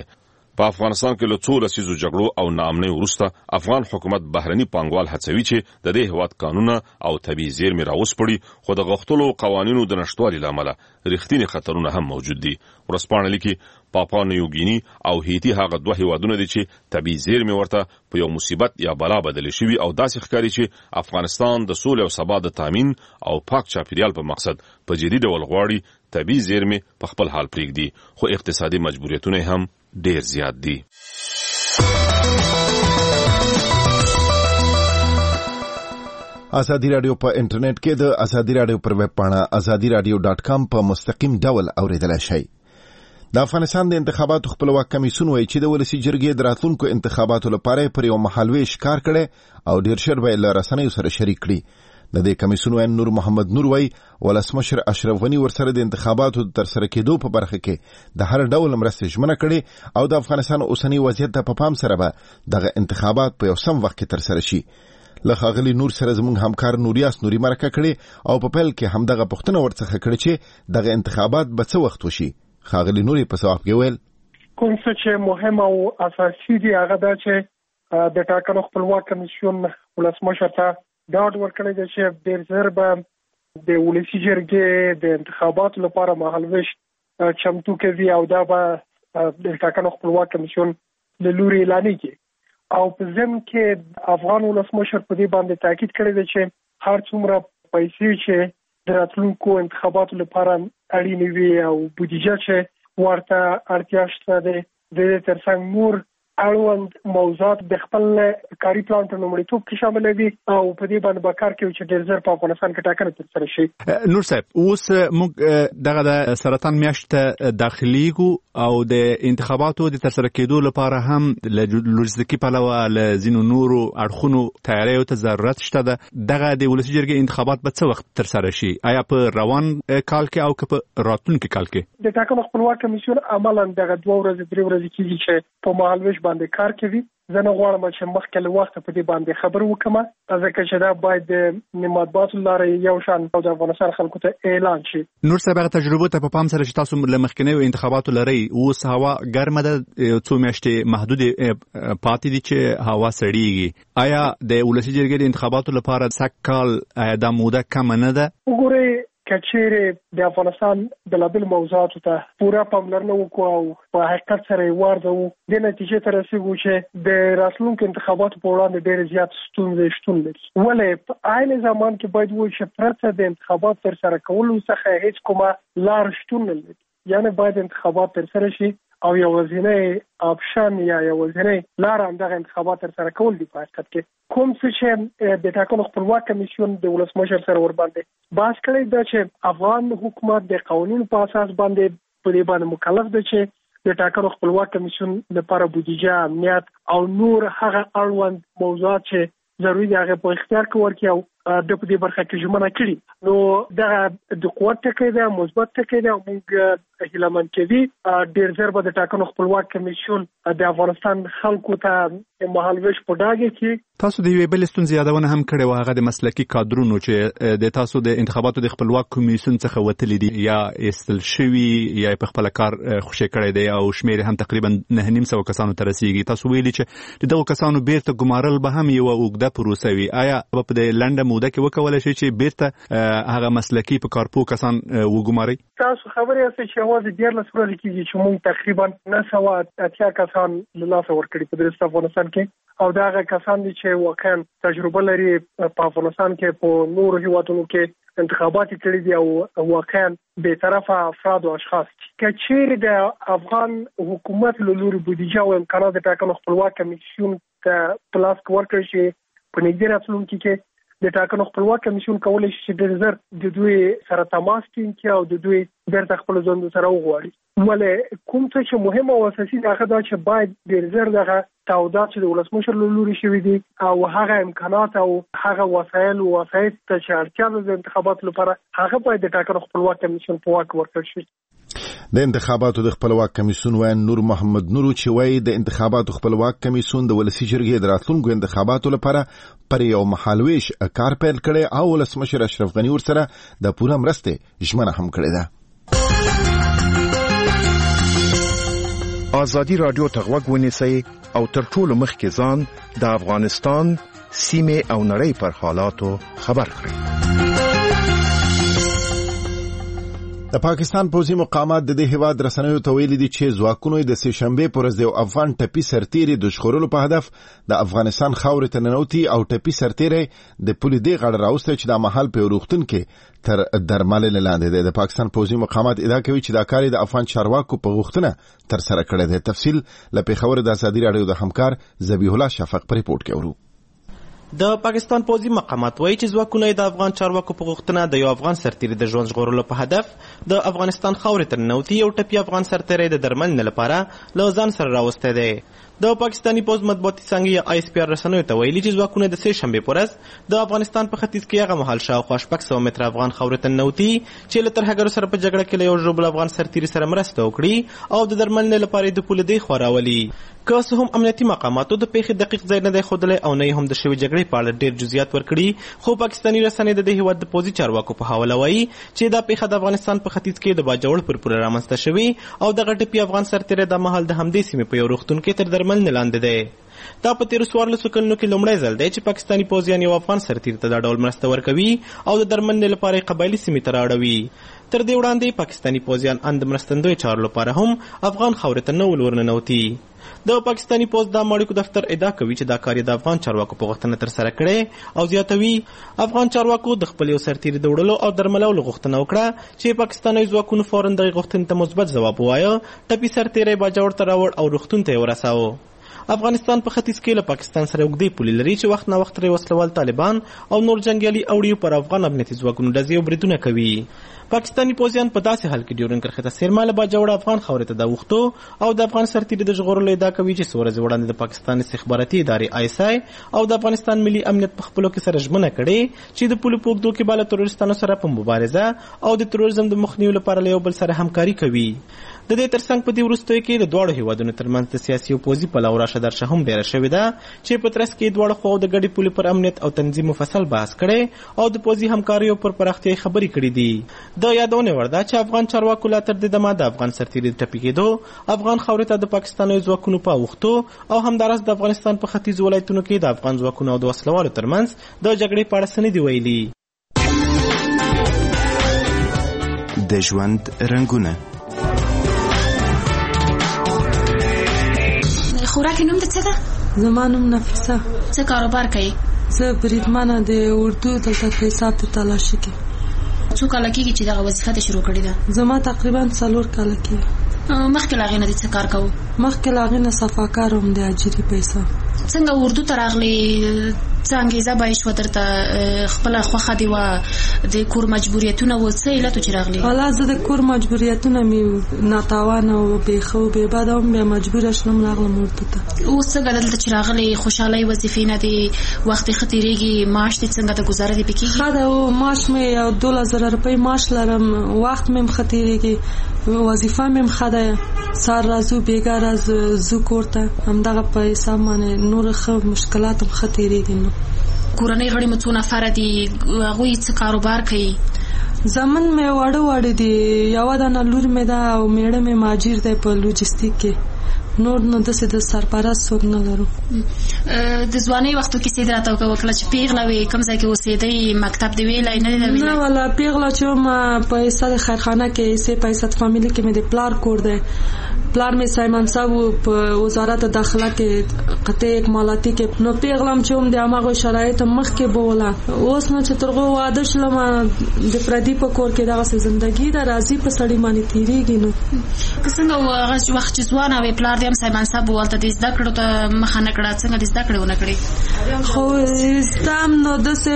Speaker 8: په افغانستان کې له څو لسیزو جګړو او ناامنۍ وروسته افغان حکومت بهرني پانګوال هڅوي چې د دې هیواد قانونونه او طبيعي زیرمې راوسپړي، خو د غښتلو قوانینو د نشټوالي لامل رښتینی خطرونه هم موجود دي. ورسپانه لیکي پاپا نیوګینی او هیتی هغه دوه هیوادونه دي چې طبيعي زیرمې ورته په یو مصیبت یا بلا بدلې شوي او داسې ښکاري چې افغانستان د سولې او ثبات د تامین او پاک چاپیریال په مقصد په جدي ډول غواړي طبيعي زیرمې په خپل حال پرېږدي، خو اقتصادي مجبوریتونه هم ډیر زیات دي.
Speaker 1: ازادي رادیو په انټرنیټ کې د ازادي رادیو پر ویب پاڼه ازادي رادیو ډاټ کام په مستقیم ډول اوریدلای شئ. د افغانستان د انتخاباتو خپلواک کمیسیون وایي چې د ولسی جرګې د راتلونکو انتخاباتو لپاره پر یو مهالویش کار کړي او ډیر شر به له رسنیو سره شریک کړي. د دې کمیسیون وایي نور محمد نور وایي ولسمشر اشرف غنی ورسره د انتخاباتو تر سره کېدو په برخه کې د هر ډول مرستې ژمنه کړي او د افغانستان اوسنی وضعیت ته په پام سره به دغه انتخابات په یو سم وخت کې تر سره شي. له ښاغلي نور سره زموږ همکار نوریاس نوري مرکه کړي او په پیل کې همدغه پوښتنه ورڅخه کړي چې دغه انتخابات به څه وخت وشي. ښاغلي نوري په ځواب کې ویل
Speaker 2: کوم څه چې مهم او اساسي دي هغه دا چې د ټاکنو خپلواک کمیسیون ولسمشر ته ډاډ ورکړی دی چې ډېر ژر به د ولسي جرګې د انتخاباتو لپاره مهالویش چمتو کوي او دا به د ټاکنو خپلواک کمیسیون له لوري اعلانېږي. او په ضمن کې افغان ولسمشر په دې باندې تاکید کړی دی چې هر څومره پیسې چې د راتلونکو انتخاباتو لپاره اړینې وي او بودیجه چې ورته اړتیا شته ده د دې ترڅنګ نور اړوند موضوعات د خپل کاري پلان په لومړیتوب کې شامل دي او په دې باندې به کار کوي چې ډېر ژر په افغانستان کې ټاکنې ترسره شي.
Speaker 7: نور صاحب اوس موږ دغه د سرطان میاشت داخليګو او د انتخاباتو د ترسره کېدو لپاره هم له لوجستیکي پلوه له ځینو نورو اړخونو تیاریو ته ضرورت شته. دغه د ولسي جرګې انتخابات به څه وخت ترسره شي؟ آیا په روان کال کې او په راتلونکي کال کې؟
Speaker 2: د ټاکنو خپلواک کمیسیون عملاً دغه دوه ورځې درې ورځې کېږي چې په مهالویش باندې کار کوي. زه نه غواړم چې مخکې له وخته په دې باندې خبر وکم ځکه چې دا باید د مطبوعاتو لارې یو شان او د افغانستان خلکو ته اعلان شي.
Speaker 7: نور سبا تجربه ته په پام سره چې تاسو له مخکنیو انتخاباتو لري اوس هوا ګرمه ده څو میاشتې محدود پاتې دي چې هوا سړیږي. آیا د ولسي جرګې د انتخاباتو لپاره سکهال آیا د موده کم نه ده؟
Speaker 2: وګورئ کچېره د افغانستان د لابل موضوعاتو ته پوره پاملرنه وکړو او په حقیقت سره ورځو د نتیجې ته رسیدو چې د راتلونکو انتخاباتو په وړاندې ډېر زیات ستونزې شتون لري. ولې په عین زمان کې باید وایي چې پرته د انتخاباتو تر سره کولو څخه هیڅ کومه لار شتون نه لري. یعنی باید انتخابات تر سره شي او یو ځینې اپشن یا یو ځینې لار همدغه انتخابات تر سره کول دي. په حقیقت کې کوم څه چې د ټاکنو خپلواک کمیسیون د ولسمشر سره ور باندې بحث کړی دا چې افغان حکومت د قانون په اساس باندې په دې باندې مکلف دی چې د ټاکنو خپلواک کمیسیون لپاره بودیجه، امنیت او نور هغه اړوند موضوعات چې ضروري دي هغه په اختیار کې ورکړي او د په دې برخه کې ژمنه کړي. نو دا د قوت ټکی دی، مثبت ټکی دی او موږ هیله مند کوي ډېر ژر به د ټاکنو خپلواک کمیسیون د افغانستان خلکو ته مهالویش په ډاګه کې.
Speaker 7: تاسو د یوې بلې ستونزې یادونه هم کړې وه، هغه د مسلکي کادرونو چې د تاسو د انتخاباتو د خپلواک کمیسیون څخه وتلي دي یا ایستل شوي یا په خپل کار خوشی کړی دی او شمیر هم تقریبا نه نیم سوه کسانو ته رسیږي. تاسو ویلي چې د دغو کسانو بیرته ګمارل به هم یوه اوږده پروسه وي. آیا په دې لنډه موده کې وکولای شي چې بیرته هغه مسلکي په کارپو کسان وګماري؟
Speaker 2: تاسو خبرې یاست چې یوازې دیارلس ورځې کېږي چې موږ تقریبا نه سوه اتیا کسان له لاسه ورکړي په درست افغانستان کې او دا هغه کسان دي چې واقعا تجربه لري په افغانستان کې په نورو هیوادونو کې انتخابات کړي دي او واقعا به طرفه افراد او اشخاص چې چیرې د افغان حکومت له لوري بودیجه او امکانات د ټاکنو خپلواک کمیسیون ته پلاس ورکړي شي په نږدې راتلونکي کې د ټاکنو خپلواک کمیسیون کولای شي چې ډېر ژر د دوی سره تماس ټینګ کړي او د دوی بیرته خپل ژوند سره وغواړي. ولې کوم څه چې مهم او اساسي دی هغه دا چې باید ډېر ژر دغه تعهدات چې د ولسمشر له لوري شوي دي او هغه امکانات او هغه وسایل او وسایط چې اړتیا ده د انتخاباتو لپاره هغه باید د ټاکنو خپلواک کمیسیون په واک ورکړل شي.
Speaker 1: د انتخاباتو د خپلواک کمیسیون وایي نور محمد نور چې وایي د انتخاباتو خپلواک کمیسیون د ولسي جرګې د راتلونکو انتخاباتو لپاره پر یو مهالویش کار پیل کړي او ولسمشر اشرف غنی ورسره د پوره مرستې ژمنه هم کړې ده.
Speaker 9: ازادي رادیو ته غوږ ونیسئ او تر ټولو مخکې ځان د افغانستان سیمه او نړۍ پر حالاتو خبر کړئ.
Speaker 1: د پاکستان پوځي مقامات د دې هیواد رسنیو ته ویلي دي چې ځواکونو د سې شنبې پر ورځ د افغان ټپي سرتیري د ژغورلو په هدف د افغانستان خاورې ته ننوتي او ټپي سرتیري د پولې دې غاړه راوستی چې د مهال په روغتون کې تر درملنې لاندې دی. د پاکستان پوځي مقامات ادعا کوي چې دا کار د افغان چارواکو په غوښتنه تر سره کړی دی. تفصیل له پیښور د ازادي راډیو د همکار ذبیح الله شفق په ریپورت کې اورو.
Speaker 10: د پاکستان پوځي مقامات وایي چې ځواکونه د افغان چارواکو په غوښتنه د یو افغان سرتیري د ژوند ژغورلو په هدف د افغانستان خاورې ته ننوتي او ټپي افغان سرتیري د درملنې لپاره له ځان سره راوستی دی. د پاکستاني پوځ مطبوعاتي څانګې یا آی اس پی آر رسنیو ته ویلي چې ځواکونه د سې شنبې په ورځ د افغانستان په ختیځ کې هغه مهال شاوخوا شپږ سوه متره افغان خاورې ته ننوتي چې له ترهګرو سره په جګړه کې له یو ژوبل افغان سرتیري سره مرسته وکړي او د درملنې لپاره یې د پولې دې خوا راولي. که څه هم امنیتي مقاماتو د پیښې دقیق ځای نه دی ښودلی او نه یې هم د شوې جګړې په اړه ډېر جزئیات ورکړي، خو پاکستاني رسنۍ د دې هېواد د پوځي چارواکو په حواله وایي چې دا پیښه د افغانستان په ختیځ کې د باجوړ پر پوله رامنځته شوې او دغه ټپي افغان سرتیری دا مهال د همدې سیمې په یو روغتون کې تر درملنې لاندې دی. دا په تیرو څوارلسو کلونو کې لومړی ځل دی چې پاکستاني پوځیان یو افغان سرتیري ته دا ډول مرسته ورکوي او د درملنې لپاره یې قبایلي سیمې ته رااړوي. تر دې وړاندې پاکستاني پوځیان ان د مرستندویو چارو لپاره هم افغان خاورې ته نه ول ورننوتي. د پاکستاني پوځ د اړیکو دفتر ادعا کوي چې دا کار یې د افغان چارواکو په غوښتنه ترسره کړی او زیاتوي افغان چارواکو د خپل یو سرتیري د وړلو او درملولو غوښتنه وکړه چې پاکستاني ځواکونو فوراً دغې غوښتنې ته مثبت ځواب ووایه، ټپي سرتیری باجوړ ته راوړ او روغتون ته یې ورساوه. افغانستان په ختیځ کې له پاکستان سره اوږدې پولې لري چې وخت نه وخت ترې وسلوال طالبان او نور جنګیالي اوړي پر افغان امنیتي ځواکونو ډزې او بریدونه کوي. پاکستاني پوځیان په داسې حال کې ډیورنډ کرښې ته څیرمه له باجوړه افغان خاورې ته داوښتو او د افغان سرتیري د ژغورلو ادعا کوي چې څو ورځې وړاندې د پاکستان استخباراتي ادارې آی اس آی او د افغانستان ملي امنیت په خپلو کې سره ژمنه کړې چې د پولې په اوږدو کې به له تروریستانو سره په مبارزه او د تروریزم د مخنیوي لپاره له یو بل سره همکاري کوي. د دې ترڅنګ په دې وروستیو کې د دواړو هیوادونو ترمنځ د سیاسي او پوځي پلو راشه درشه هم ډېره شوې ده چې په ترڅ کې دواړو خواو د ګډې پولې پر امنیت او تنظیم مفصل بحث کړی او د پوځي همکاریو پر پراختیا خبرې کړې دي. د یادونې وړ ده چې افغان چارواکو لا تر دې دمه د افغان سرتیري د ټپي کېدو افغان خاورې ته د پاکستاني ځواکونو په اوښتو او همداراز د افغانستان په ختیځو ولایتونو کې د افغان ځواکونو او د وسلوالو ترمنځ د جګړې په اړه څه نه دي ویلي.
Speaker 11: د ژوند رنګونه
Speaker 12: خوراک نوم د څه ده؟
Speaker 13: زما نوم نفیسه.
Speaker 12: څه کاروبار کوي؟
Speaker 13: زه بریدمنه د اردو دلته په حساب ته تلاشي کې.
Speaker 12: څو کاله کېږي چې دغه وظیفه ته شروع کړې ده؟
Speaker 13: زما تقریبا څلور کاله کېږي.
Speaker 12: مخکې له هغې نه دې څه کار کوو؟
Speaker 13: مخکې له هغې نه صفاکار وم د اجري پیسه.
Speaker 12: څنګه اردو ته راغلې؟ څه انګېزه به یې شوه درته؟ خپله خوښه دې وه؟ د کور مجبوریتونه وه؟ څه علت و چې راغلې؟
Speaker 13: والا زه د کور مجبوریتونه مې ناتوانه و بېښه و بېبده وم، بیا مجبوره شلم راغلم اردو ته.
Speaker 12: اوس څنګه دلته چې راغلې خوشحالۍ وظیفې نه دې وخت دې ښه تېرېږي؟ معاش دې څنګه د ګزاره دې پې کېږي؟
Speaker 13: ښه ده، معاش مې یو دولس زره روپۍ معاش لرم، وخت مې هم ښه تېرېږي، وظیفه مې هم ښه ده، سهار راځو بېګا راز ځو کور ته، همدغه په حساب باندې نور ښه مشکلات هم ښه تېرېږي. نو
Speaker 12: کورنۍ غړي مو څو نفره دي؟ هغوی څه کاروبار کوي؟
Speaker 13: زمن مې واړه واړه دي، یوه دانه لور مې ده او میړه مې ماجر دی په لوجستیک کې، نور نو داسې د سرپرست څوک نه لرو.
Speaker 12: د ځوانۍ وختو کې سید راته وکړه چې پیغله وې، کوم ځای کې اوسېدی؟ مکتب دې ویلی نه دی ویلی؟
Speaker 13: نه والا پیغله چې وم په حصه د خیرخانه کې حصې په حصه فامیلي کې مې د پلار کور دی. پلار مې سایمان صاحب په وزارت داخله کې قطع اکمالاتي کې، نو پیغلم چې وم د هماغو شرایطو مخکې بوله. اوس نو چې تر هغو واده شلم د پردي په کور کې دغسې زندګي ده، راځي په سړي باندې تېرېږي. نو
Speaker 12: که څنګه هغه وخت چې ځوانه وې پلار دې هم سایمان صاحب و، هلته دې زده کړو ته مخه نه کړه، څنګه دې زده کړې ونه کړې؟
Speaker 13: خو زده هم نو داسې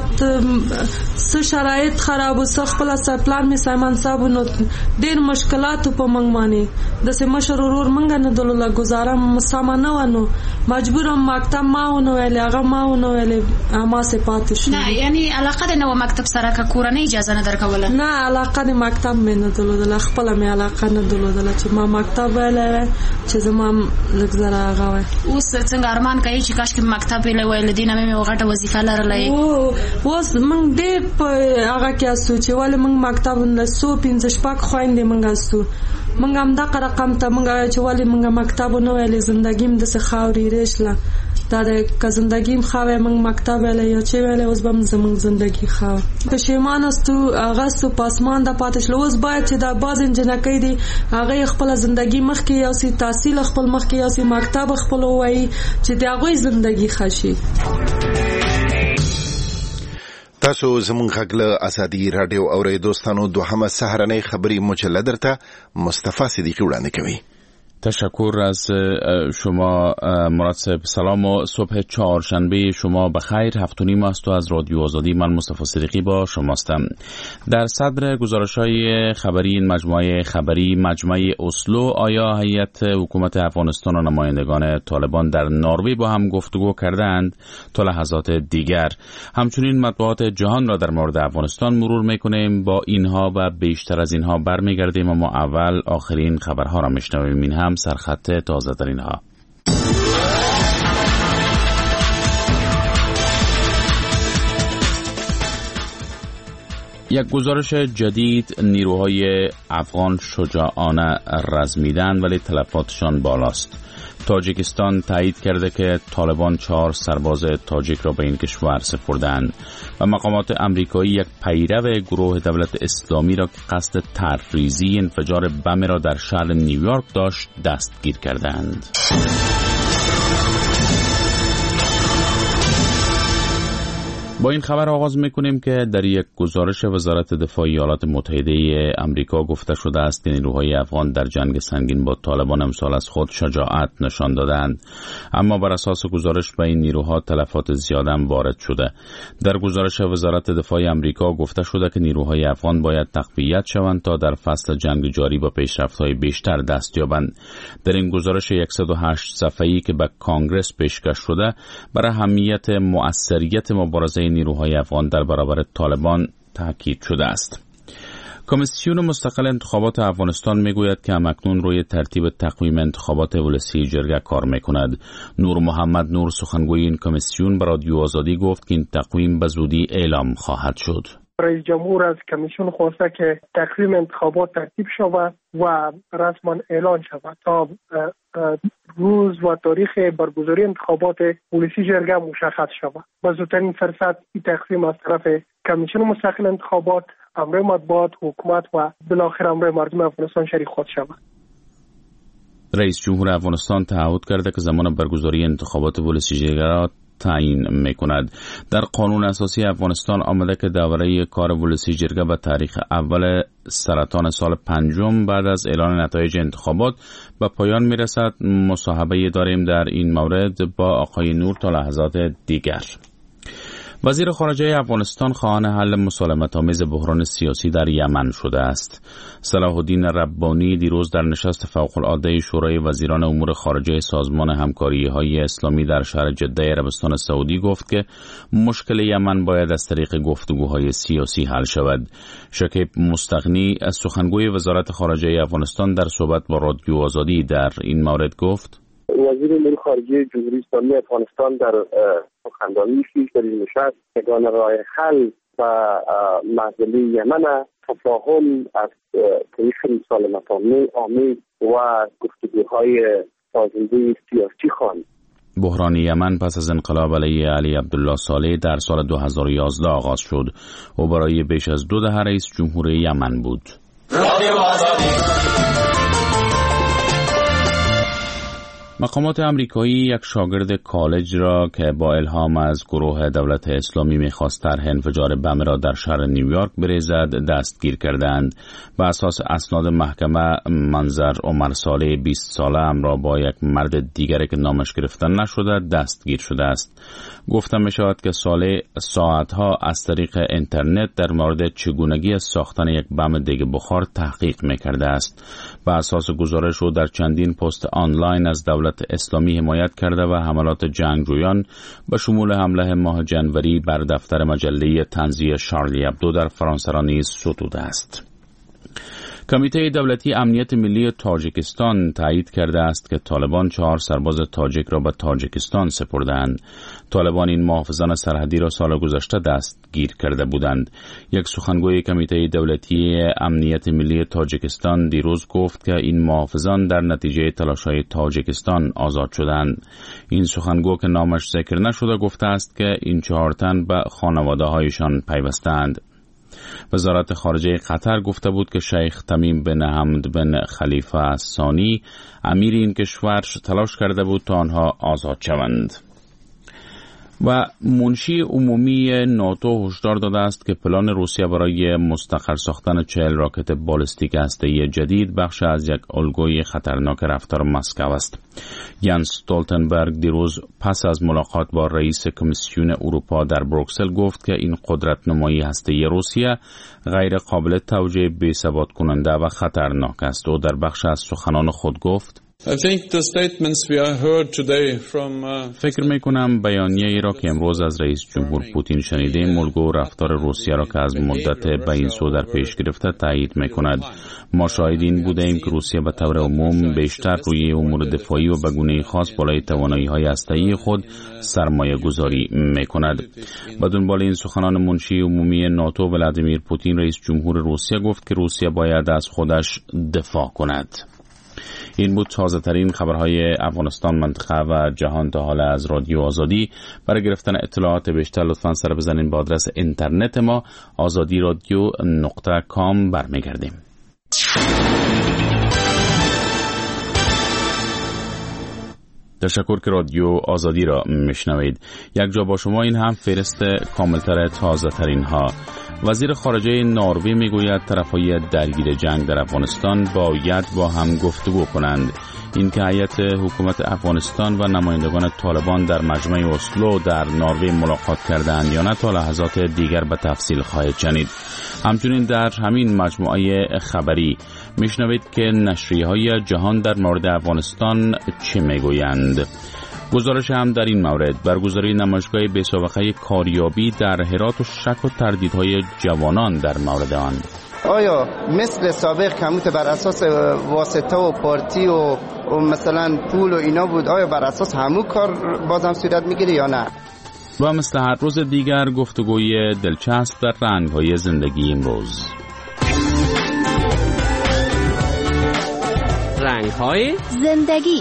Speaker 13: څه شرایط خراب و، څه خپله پلار مې سایمان صاحب نو ډېر مشکلاتو په موږ باندې، داسې مشر ورور موږ نه درلوده، ګزاره سمه نه وه، نو مجبور وم مکتب ما ونه ویلې، هغه ما ونه ویلې، هماسې پاتې شو.
Speaker 12: نه یعنې علاقه دې نه وه مکتب سره، که کورنۍ اجازه نه درکوله؟
Speaker 13: نه علاقه د مکتب مې نه درلودله، خپله مې علاقه نه درلودله چې ما مکتب ویلی وی چې زما لږ زره هغه وی.
Speaker 12: اوس څنګه ارمان کوي چې کاشکې مکتب ویلی وی، له دې نه مې یوه غټه وظیفه لرلی؟
Speaker 13: اوس موږ ډېر په هغه کې استو چې ولې موږ مکتب څو پنځه شپږ خویندې موږ استو، موږ همدغه رقم هم ته مونږ چې ولې مونږ مکتب نه ویلې زندگیم د څه خاورې ریشله دا د که زندگیم خاوه مونږ مکتب ویلې یا چې ویلې اوس به زمونږ زندگی خاوه پښیمان استو هغه ستو پاسمان د پاتش لوز باید چې دا باز انجنکی دي هغه خپل زندگی مخکې یو سي تحصیل خپل مخکې یو سي مکتب خپل وایي چې دا غوي زندگی خشي.
Speaker 1: تاسو زمونږ غږ له ازادي رادیو اورئ دوستانو دوهمه سهرنۍ خبری مجله درته مصطفی صدیقی وړاندې کوي.
Speaker 14: تشکر از شما مراد صاحب. سلام و صبح چهارشنبه شما بخیر. هفت و نیم است و از رادیو آزادی من مصطفی صدیقی با شماستم. در صدر گزارش‌های خبری این مجموعه خبری مجمع اسلو آیا هیئت حکومت افغانستان و نمایندگان طالبان در نروژ با هم گفتگو کردند؟ تا لحظات دیگر همچنین مطبوعات جهان را در مورد افغانستان مرور می‌کنیم. با اینها و بیشتر از اینها برمیگردیم اما اول آخرین خبرها را میشنویم. این هم سرخط تازه در اینها. یک گزارش جدید نیروهای افغان شجاعانه رزمیدند ولی تلفاتشان بالاست. تاجیکستان تایید کرده که طالبان چهار سرباز تاجیک را به این کشور سپردند و مقامات امریکایی یک پیرو گروه دولت اسلامی را که قصد تفریزی انفجار بم را در شهر نیویورک داشت دستگیر کردند. با این خبر آغاز میکنیم که در یک گزارش وزارت دفاع ایالات متحده آمریکا گفته شده است که نیروهای افغان در جنگ سنگین با طالبان امسال از خود شجاعت نشان دادند، اما بر اساس گزارش به این نیروها تلفات زیاد هم وارد شده. در گزارش وزارت دفاع آمریکا گفته شده که نیروهای افغان باید تقویت شوند تا در فصل جنگ جاری با پیشرفت‌های بیشتر دست یابند. در این گزارش صد و هشت صفحه‌ای که به کانگرس پیشکش شده بر اهمیت مؤثریت مبارزه نیروهای افغان در برابر طالبان تاکید شده است. کمیسیون مستقل انتخابات افغانستان میگوید که همکنون روی ترتیب تقویم انتخابات ولسی جرگه کار میکند. نور محمد نور سخنگوی این کمیسیون به رادیو آزادی گفت که این تقویم به زودی اعلام خواهد شد.
Speaker 2: رئیس جمهور از کمیسیون خواسته که تقویم انتخابات ترتیب شود و رسما اعلان شود تا روز و تاریخ برگزاری انتخابات ولسی جرگه مشخص شود. با زودترین فرصت این تقویم از طرف کمیسیون مستقل انتخابات، امر مطبوعات، حکومت و بالاخره امر مردم افغانستان شریک خود شود.
Speaker 14: رئیس جمهور افغانستان تعهد کرده که زمان برگزاری انتخابات ولسی جرگه را تعیین میکند. در قانون اساسی افغانستان آمده که دوره کار ولسی جرگه به تاریخ اول سرطان سال پنجم بعد از اعلان نتایج انتخابات به پایان میرسد. مصاحبه داریم در این مورد با آقای نور تا لحظات دیگر. وزیر خارجه افغانستان خواهان حل مسالمت‌آمیز بحران سیاسی در یمن شده است. صلاح الدین ربانی دیروز در نشست فوق‌العاده شورای وزیران امور خارجه سازمان همکاری‌های اسلامی در شهر جده عربستان سعودی گفت که مشکل یمن باید از طریق گفتگوهای سیاسی حل شود. شکیب مستغنی از سخنگوی وزارت خارجه افغانستان در صحبت با رادیو آزادی در این مورد گفت:
Speaker 15: وزیر امور خارجه جمهوری اسلامی افغانستان در سخنرانی خویش در این نشست یگانه راه حل و مسئله یمن تفاهم از طریق مسالمت‌آمیز و گفتگوهای سازنده سیاسی خواند.
Speaker 14: بحران یمن پس از انقلاب علیه علی عبدالله صالح در سال دو هزار و یازده آغاز شد و برای بیش از دو دهه رئیس جمهور یمن بود. مقامات امریکایی یک شاگرد کالج را که با الهام از گروه دولت اسلامی می‌خواست طرح انفجار بم را در شهر نیویورک بریزد دستگیر کردند. بر اساس اسناد محکمه منظر عمر صالح بیست ساله هم را با یک مرد دیگری که نامش گرفته نشده دستگیر شده است. گفته می شود که صالح ساعتها از طریق اینترنت در مورد چگونگی ساختن یک بم دیگ بخار تحقیق می‌کرده است. بر اساس گزارش او در چندین پست آنلاین از دولت اسلامی حمایت کرده و حملات جنگجویان به شمول حمله ماه جنوری بر دفتر مجله طنزی شارلی ابدو در فرانسه را نیز ستوده است. کمیته دولتی امنیت ملی تاجیکستان تایید کرده است که طالبان چهار سرباز تاجیک را به تاجیکستان سپردند. طالبان این محافظان سرحدی را سال گذشته دستگیر کرده بودند. یک سخنگوی کمیته دولتی امنیت ملی تاجیکستان دیروز گفت که این محافظان در نتیجه تلاش‌های تاجیکستان آزاد شدند. این سخنگو که نامش ذکر نشده گفته است که این چهار تن به خانواده‌هایشان پیوستند. وزارت خارجه قطر گفته بود که شیخ تمیم بن حمد بن خلیفه الثانی امیر این کشور تلاش کرده بود تا آنها آزاد شوند. و منشی عمومی ناتو هشدار داده است که پلان روسیه برای مستقر ساختن چهل راکت بالستیک هسته‌ای جدید بخش از یک الگوی خطرناک رفتار مسکو است. یانس استولتنبرگ دیروز پس از ملاقات با رئیس کمیسیون اروپا در بروکسل گفت که این قدرت نمایی هسته‌ای روسیه غیر قابل توجیه، بی‌ثبات کننده و خطرناک است. او در بخش از سخنان خود گفت: فکر می کنم بیانیه ای را که امروز از رئیس جمهور پوتین شنیدیم الگو رفتار روسیه را که از مدت به این سو در پیش گرفته تایید می کند. ما شاهدین بودیم که روسیه به طور عموم بیشتر روی امور دفاعی و به گونه خاص بالای توانایی های هسته‌ای خود سرمایه گذاری می کند. به دنبال این سخنان منشی عمومی ناتو ولادیمیر پوتین رئیس جمهور روسیه گفت که روسیه باید از خودش دفاع کند. این بود تازه ترین خبرهای افغانستان، منطقه و جهان تا حالا از رادیو آزادی. برای گرفتن اطلاعات بیشتر لطفاً سر بزنین به آدرس اینترنت ما آزادی رادیو نقطه کام. برمیگردیم. تشکر که رادیو آزادی را میشنوید. یک جا با شما این هم فهرست کاملتر تازه ترین ها. وزیر خارجه نروژ میگوید طرفهای درگیر جنگ در افغانستان باید با هم گفتگو کنند. این که هیئت حکومت افغانستان و نمایندگان طالبان در مجمع اسلو در نروژ ملاقات کردند یا نه تا لحظات دیگر به تفصیل خواهید شنید. همچنین در همین مجموعه خبری میشنوید که نشریه‌های جهان در مورد افغانستان چه میگویند. گزارش هم در این مورد برگزاری نمایشگاه بی‌سابقه کاریابی در هرات و شک و تردیدهای جوانان در مورد آن.
Speaker 16: آیا مثل سابق کموت بر اساس واسطه و پارتی و, و مثلا پول و اینا بود، آیا بر اساس همون کار بازم صورت میگیره یا نه؟
Speaker 14: و مثل هر روز دیگر گفتگوی دلچسب در رنگ‌های زندگی امروز.
Speaker 17: رنگ‌های زندگی.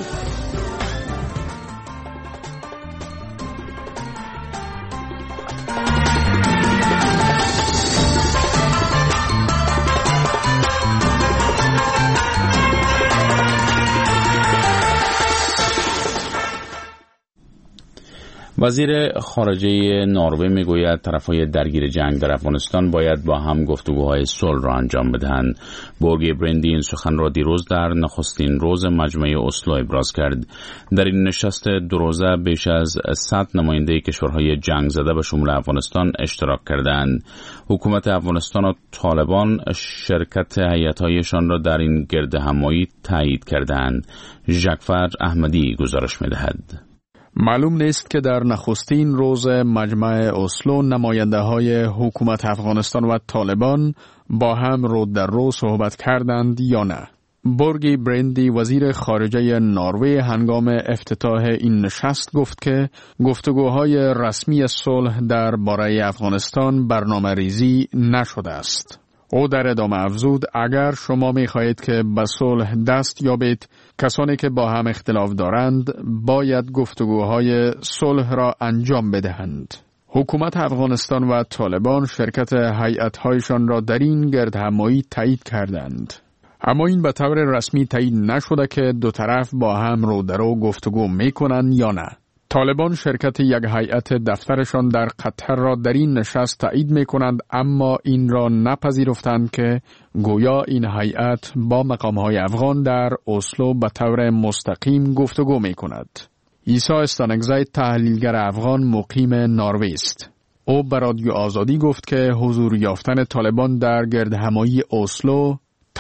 Speaker 14: وزیر خارجه نروژ میگوید طرفهای درگیر جنگ در افغانستان باید با هم گفتگوهای صلح را انجام بدهند. بورگ برندی این سخن را دیروز در نخستین روز مجمع اسلو ابراز کرد. در این نشست دو روزه بیش از صد نماینده کشورهای جنگ زده به شمول افغانستان اشتراک کردند. حکومت افغانستان و طالبان شرکت هیئت‌هایشان را در این گردهمایی تایید کردند. ژکفر احمدی گزارش می‌دهد.
Speaker 18: معلوم نیست که در نخستین روز مجمع اسلو نماینده های حکومت افغانستان و طالبان با هم رو در رو صحبت کردند یا نه. بورگ برندی وزیر خارجه نروژ هنگام افتتاح این نشست گفت که گفتگوهای رسمی صلح در باره افغانستان برنامه ریزی نشده است. او در ادامه افزود اگر شما می خواهید که به صلح دست یابید، کسانی که با هم اختلاف دارند باید گفتگوهای صلح را انجام بدهند. حکومت افغانستان و طالبان شرکت هیئت‌هایشان را در این گردهمایی تایید کردند. اما این به طور رسمی تایید نشده که دو طرف با هم رو در رو گفتگو می کنند یا نه. طالبان شرکت یک هیئت دفترشان در قطر را در این نشست تایید می کنند، اما این را نپذیرفتند که گویا این هیئت با مقامهای افغان در اسلو به طور مستقیم گفتگو می کند. عیسی استانگزی تحلیلگر افغان مقیم نروژ است. او به رادیو آزادی گفت که حضور یافتن طالبان در گردهمایی اسلو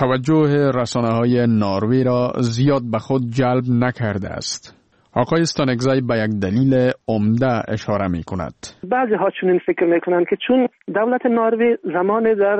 Speaker 18: توجه رسانه‌های نروژ را زیاد به خود جلب نکرده است. آقای استانگزی به یک دلیل عمده اشاره می کند.
Speaker 5: بعضی ها چون این فکر می کنند که چون دولت نروژ زمان در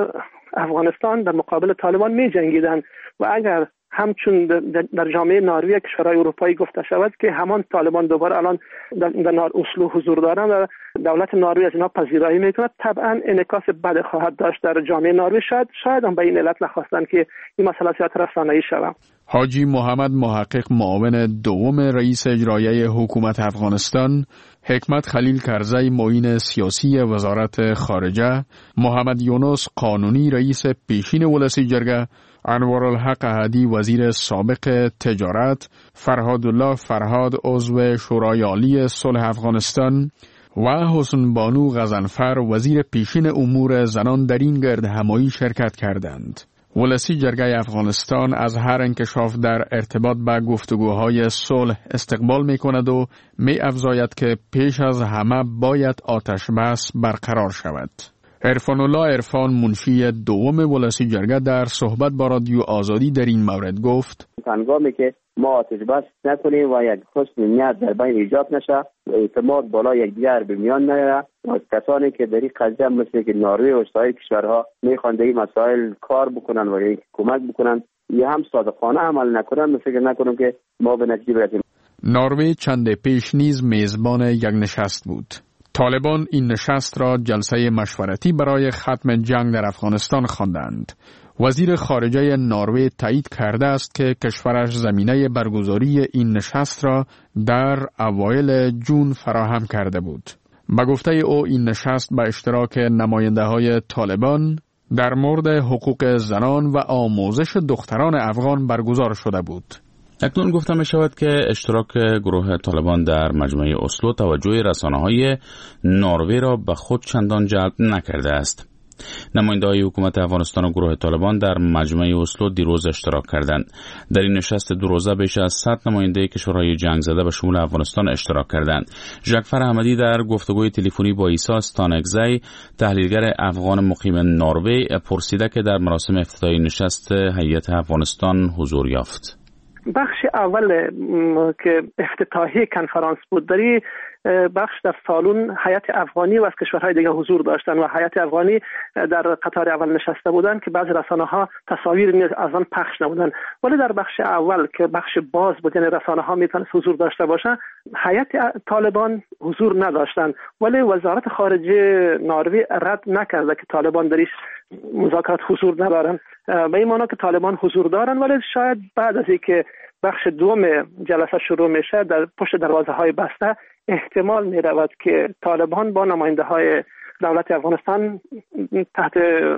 Speaker 5: افغانستان در مقابل طالبان می جنگیدند و اگر همچون در جامعه نروژ کشورهای اروپایی گفته شود که همان طالبان دوباره الان در نار اسلو حضور دارند و دولت نروژ از اینا پذیرایی میکند، طبعا انعکاس بد خواهد داشت در جامعه نروژ. شاید شاید هم به این علت نخواستند که این مسئله صورت رسانه‌ای شود.
Speaker 18: حاجی محمد محقق، معاون دوم رئیس اجرایی حکومت افغانستان، حکمت خلیل کرزی، معین سیاسی وزارت خارجه، محمد یونس قانونی، رئیس پیشین ولسی جرگه، انوارالحق احدی، وزیر سابق تجارت، فرهادالله فرهاد، عضو شورای عالی صلح افغانستان و حسن بانو غضنفر، وزیر پیشین امور زنان در این گرد همایی شرکت کردند. ولسی جرگه افغانستان از هر انکشاف در ارتباط به گفتگوهای صلح استقبال می کند و می افزاید که پیش از همه باید آتش بس برقرار شود. عرفان الله عرفان، منشی دوم ولسی جرگه، در صحبت با رادیو آزادی در این مورد گفت:
Speaker 3: هنگامی که ما آتش بس نکنیم و یک حسن نیت در بین ایجاد نشه، اعتماد بالا یکدیگر به میان نیاره، کسانی که در این قضیه مثل که نروژ و سایر کشورها میخوان در این مسائل کار بکنن و کمک بکنن یا هم صادقانه عمل نکنن، مثل که نکنم که ما به نتیجه برسیم.
Speaker 18: نروژ چند پیش نیز میزبان یک نشست بود. طالبان این نشست را جلسه مشورتی برای ختم جنگ در افغانستان خواندند. وزیر خارجه نروژ تایید کرده است که کشورش زمینه برگزاری این نشست را در اوایل جون فراهم کرده بود. به گفته او این نشست به اشتراک نماینده‌های طالبان در مورد حقوق زنان و آموزش دختران افغان برگزار شده بود.
Speaker 14: اکنون گفته می شود که اشتراک گروه طالبان در مجمع اسلو توجه رسانه‌های نروژ را به خود چندان جلب نکرده است. نماینده‌های حکومت افغانستان و گروه طالبان در مجمع اسلو دیروز اشتراک کردند. در این نشست دو روزه بیش از صد نماینده کشورهای جنگ زده به شمول افغانستان اشتراک کردند. ژاکفر احمدی در گفتگوی تلفنی با عیسی استانکزی، تحلیلگر افغان مقیم نروژ، پرسیده که در مراسم افتتاحیه نشست هیئت افغانستان حضور یافت.
Speaker 5: بخش اول که افتتاحیه کنفرانس بود، در بخش در سالن هیئت افغانی و از کشورهای دیگه حضور داشتن و هیئت افغانی در قطار اول نشسته بودند که بعضی رسانه‌ها تصاویر از آن پخش نبودند، ولی در بخش اول که بخش باز بود، یعنی رسانه‌ها میتونست حضور داشته باشند، هیئت طالبان حضور نداشتند، ولی وزارت خارجه نروژ رد نکرده که طالبان در مذاکرات حضور ندارند. به این معنی که طالبان حضور دارند، ولی شاید بعد از اینکه بخش دوم جلسه شروع میشه در پشت دروازه های بسته احتمال می رود که طالبان با نماینده های دولت افغانستان تحت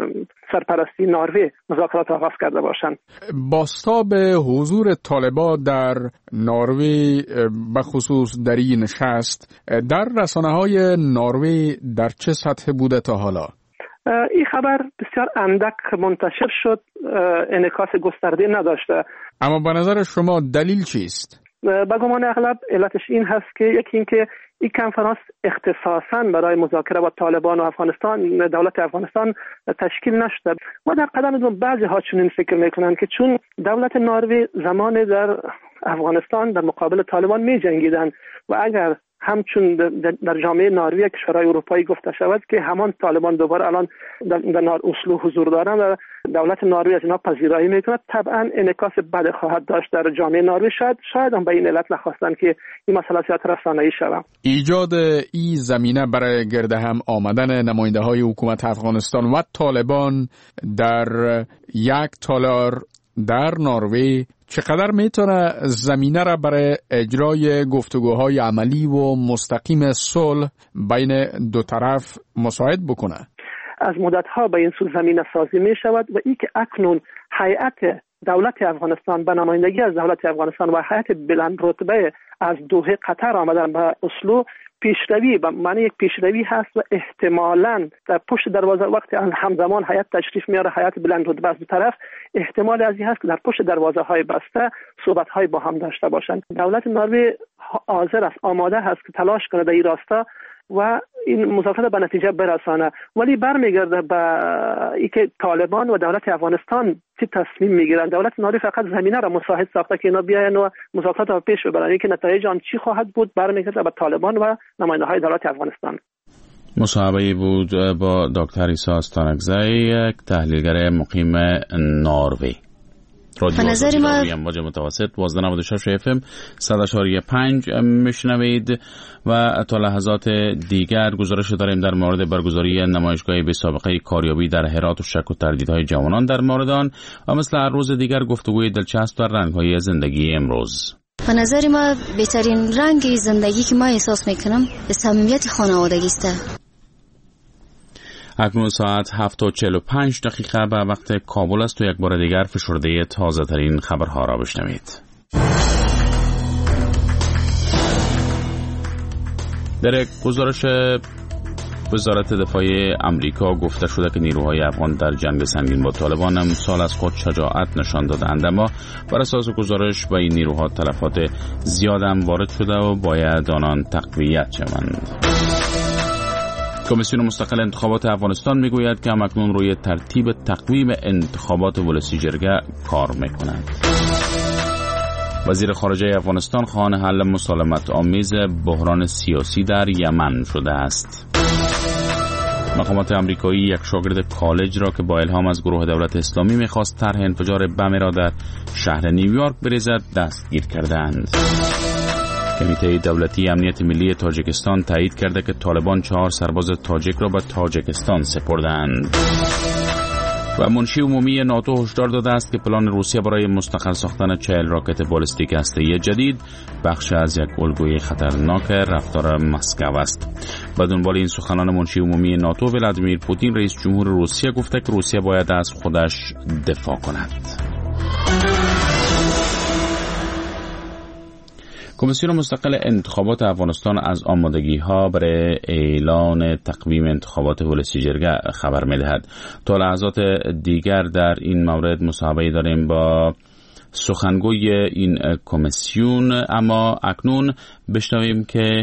Speaker 5: سرپرستی نروژ مذاکرات آغاز کرده باشند.
Speaker 18: بازتاب حضور طالبان در نروژ به خصوص در این نشست در رسانه های نروژ در چه سطح بوده تا حالا؟
Speaker 5: این خبر بسیار اندک منتشر شد، انعکاس گسترده نداشته.
Speaker 18: اما به نظر شما دلیل چیست؟
Speaker 5: به گمان اغلب علتش این هست که یکی اینکه این کنفرانس اختصاصاً برای مذاکره با طالبان و افغانستان دولت افغانستان تشکیل نشده و در قدم دوم بعضی ها چنین فکر میکنن که چون دولت نروژ زمان در افغانستان در مقابل طالبان می جنگیدن و اگر همچون در جامعه نروژ کشورهای اروپایی گفته شود که همان طالبان دوباره الان در نار اسلو حضور دارند و دولت نروژ از اینا پذیرایی میکند، طبعا انعکاس بد خواهد داشت در جامعه نروژ. شاید شاید هم به این علت نخواستند که این مسئله صورت رسانه‌ای شود.
Speaker 18: ایجاد این زمینه برای گرد هم آمدن نماینده های حکومت افغانستان و طالبان در یک تالار در نروژ چقدر میتونه زمینه را برای اجرای گفتگوهای عملی و مستقیم صلح بین دو طرف مساعد بکنه؟
Speaker 5: از مدتها به این سو زمینه سازی می شود و این که اکنون هیئت دولت افغانستان به نمایندگی از دولت افغانستان و هیئت بلند رتبه از دوحه قطر آمدن به اسلو پیشروی به معنی یک پیشروی هست و احتمالاً در پشت دروازه وقتی همزمان هیئت تشریف میاره هیئت بلند رتبه از دو طرف، احتمال از این هست که در پشت دروازه های بسته صحبت های با هم داشته باشند. دولت نروژ حاضر است، آماده هست که تلاش کنه در این راستا و این مذاکرات به نتیجه برسانه، ولی برمیگرده به اینکه طالبان و دولت افغانستان چه تصمیم میگیرن. دولت نروژ فقط زمینه را مساعد ساخته که اینا بیاین و مذاکرات را پیش ببرن، اینکه نتایج آن چی خواهد بود برمیگرده به طالبان و نماینده های دولت افغانستان.
Speaker 14: مصاحبه بود با دکتر عیسی استانکزی، یک تحلیلگر مقیم نروژ. رادیو آزادی ما امواج متوسط دوازده نود و شش اف ام صد و پنج میشنوید و تا لحظات دیگر گزارش داریم در مورد برگزاری نمایشگاه بی سابقه کاریابی در هرات و شک و تردیدهای جوانان در مورد آن و مثل هر روز دیگر گفتگوی دلچسب در رنگ‌های زندگی امروز.
Speaker 19: به نظر ما بهترین رنگ زندگی که ما احساس میکنم به صمیمیت خانوادگی است.
Speaker 14: اکنون ساعت هفت و چهل و پنج دقیقه به وقت کابل است و یک بار دیگر فشرده تازه ترین خبرها را بشنوید. در یک گزارش وزارت دفاع امریکا گفته شده که نیروهای افغان در جنگ سنگین با طالبان امسال از خود شجاعت نشان دادند، اما بر اساس گزارش به این نیروها تلفات زیاد هم وارد شده و باید آنان تقویت شوند. کمیسیون مستقل انتخابات افغانستان میگوید که همکنون روی ترتیب تقویم انتخابات ولسی جرگه کار میکند. وزیر خارجه افغانستان خواهان حل مسالمت آمیز بحران سیاسی در یمن شده است. مقامات آمریکایی یک شاگرد کالج را که با الهام از گروه دولت اسلامی میخواست طرح انفجار بم را در شهر نیویورک بریزد دستگیر کردند. کمیته دولتی امنیت ملی تاجیکستان تایید کرده که طالبان چهار سرباز تاجیک را به تاجیکستان سپردند. و منشی عمومی ناتو هشدار داده است که پلان روسیه برای مستقل ساختن چهل راکت بالستیک هسته‌ای جدید بخش از یک الگوی خطرناک رفتار مسکو است. به دنبال این سخنان منشی عمومی ناتو، ولادیمیر پوتین رئیس جمهور روسیه گفته که روسیه باید از خودش دفاع کند. کمیسیون مستقل انتخابات افغانستان از آمادگی‌ها برای اعلان تقویم انتخابات ولسی جرگه خبر می‌دهد. تا لحظات دیگر در این مورد مصاحبه داریم با سخنگوی این کمیسیون، اما اکنون بشنویم که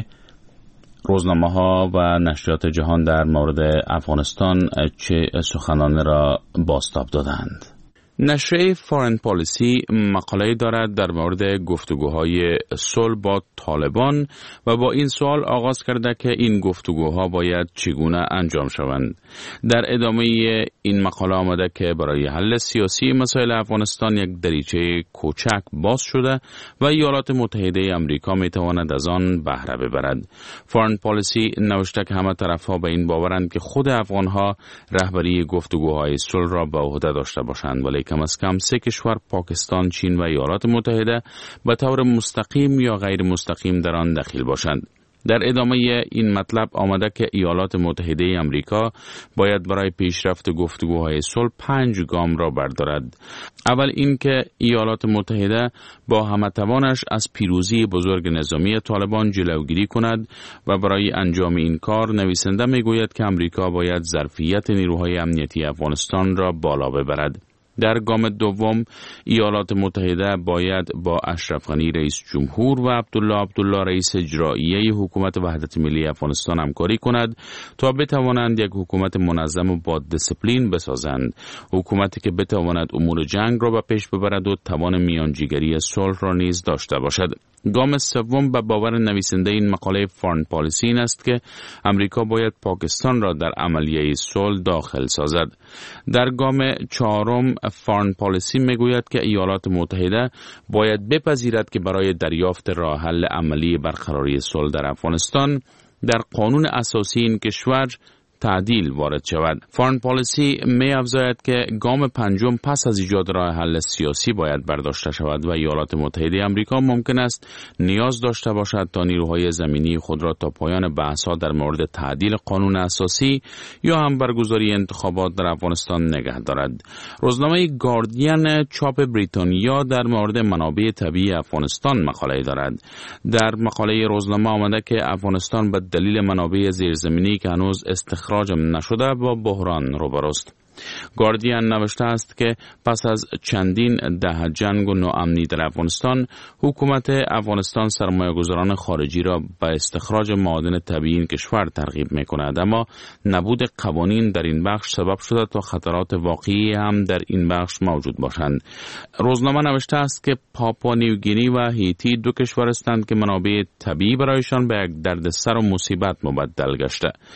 Speaker 14: روزنامه‌ها و نشریات جهان در مورد افغانستان چه سخنان را بازتاب دادند. نشریه فارن پالیسی مقاله دارد در مورد گفتگوهای صلح با طالبان و با این سوال آغاز کرده که این گفتگوها باید چگونه انجام شوند. در ادامه این مقاله آمده که برای حل سیاسی مسائل افغانستان یک دریچه کوچک باز شده و ایالات متحده آمریکا می تواند از آن بهره ببرد. فارن پالیسی نوشته که همه طرفها به این باورند که خود افغانها رهبری گفتگوهای صلح را به عهده داشته باشند، ولی کم از کم سه کشور پاکستان، چین و ایالات متحده به طور مستقیم یا غیر مستقیم در آن دخیل باشند. در ادامه این مطلب آمده که ایالات متحده آمریکا باید برای پیشرفت گفتگوهای صلح پنج گام را بردارد. اول اینکه ایالات متحده با همه توانش از پیروزی بزرگ نظامی طالبان جلوگیری کند و برای انجام این کار نویسنده میگوید که آمریکا باید ظرفیت نیروهای امنیتی افغانستان را بالا ببرد. در گام دوم ایالات متحده باید با اشرف غنی رئیس جمهور و عبدالله عبدالله رئیس اجرایی حکومت وحدت ملی افغانستان همکاری کند تا بتوانند یک حکومت منظم و با دیسپلین بسازند، حکومتی که بتواند امور جنگ را به پیش ببرد و توان میانجیگری صلح را نیز داشته باشد. گام سوم به باور نویسنده این مقاله فارن پالیسی این است که امریکا باید پاکستان را در عملیه صلح داخل سازد. در گام چهارم فارن پالیسی میگوید که ایالات متحده باید بپذیرد که برای دریافت راه حل عملی برقراری صلح در افغانستان در قانون اساسی این کشور تعدیل وارد شود. فارن پالیسی می افزاید که گام پنجم پس از ایجاد راه حل سیاسی باید برداشته شود و ایالات متحده آمریکا ممکن است نیاز داشته باشد تا نیروهای زمینی خود را تا پایان بحث‌ها در مورد تعدیل قانون اساسی یا هم برگزاری انتخابات در افغانستان نگه دارد. روزنامه گاردین چاپ بریتانیا در مورد منابع طبیعی افغانستان مقاله دارد. در مقاله روزنامه آمده که افغانستان به دلیل منابع زیرزمینی که هنوز استخراج اخراج نشده با بحران روبروست. گاردین نوشته است که پس از چندین دهه جنگ و ناامنی در افغانستان، حکومت افغانستان سرمایه‌گذاران خارجی را به استخراج معادن طبیعی این کشور ترغیب می‌کند، اما نبود قوانین در این بخش سبب شده تا خطرات واقعی هم در این بخش موجود باشند. روزنامه نوشته است که پاپوا نیوگینی و هیتی دو کشور هستند که منابع طبیعی برایشان به یک دردسر و مصیبت مبدل گشته.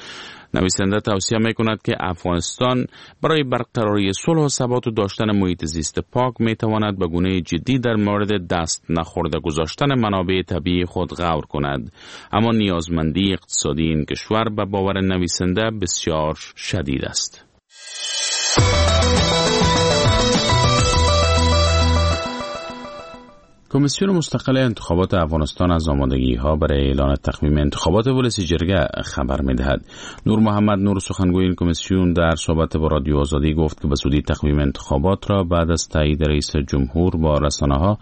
Speaker 14: نویسنده توصیه میکند که افغانستان برای برقراری صلح و ثبات و داشتن محیط زیست پاک میتواند به گونه جدی در مورد دست نخورده گذاشتن منابع طبیعی خود غور کند، اما نیازمندی اقتصادی این کشور به باور نویسنده بسیار شدید است. کمیسیون مستقل انتخابات افغانستان از آمادگی‌ها برای اعلان تقویم انتخابات ولسی جرگه خبر می‌دهد. نور محمد نور سخنگوی این کمیسیون در صحبت با رادیو آزادی گفت که به زودی تقویم انتخابات را بعد از تایید رئیس جمهور با رسانه‌ها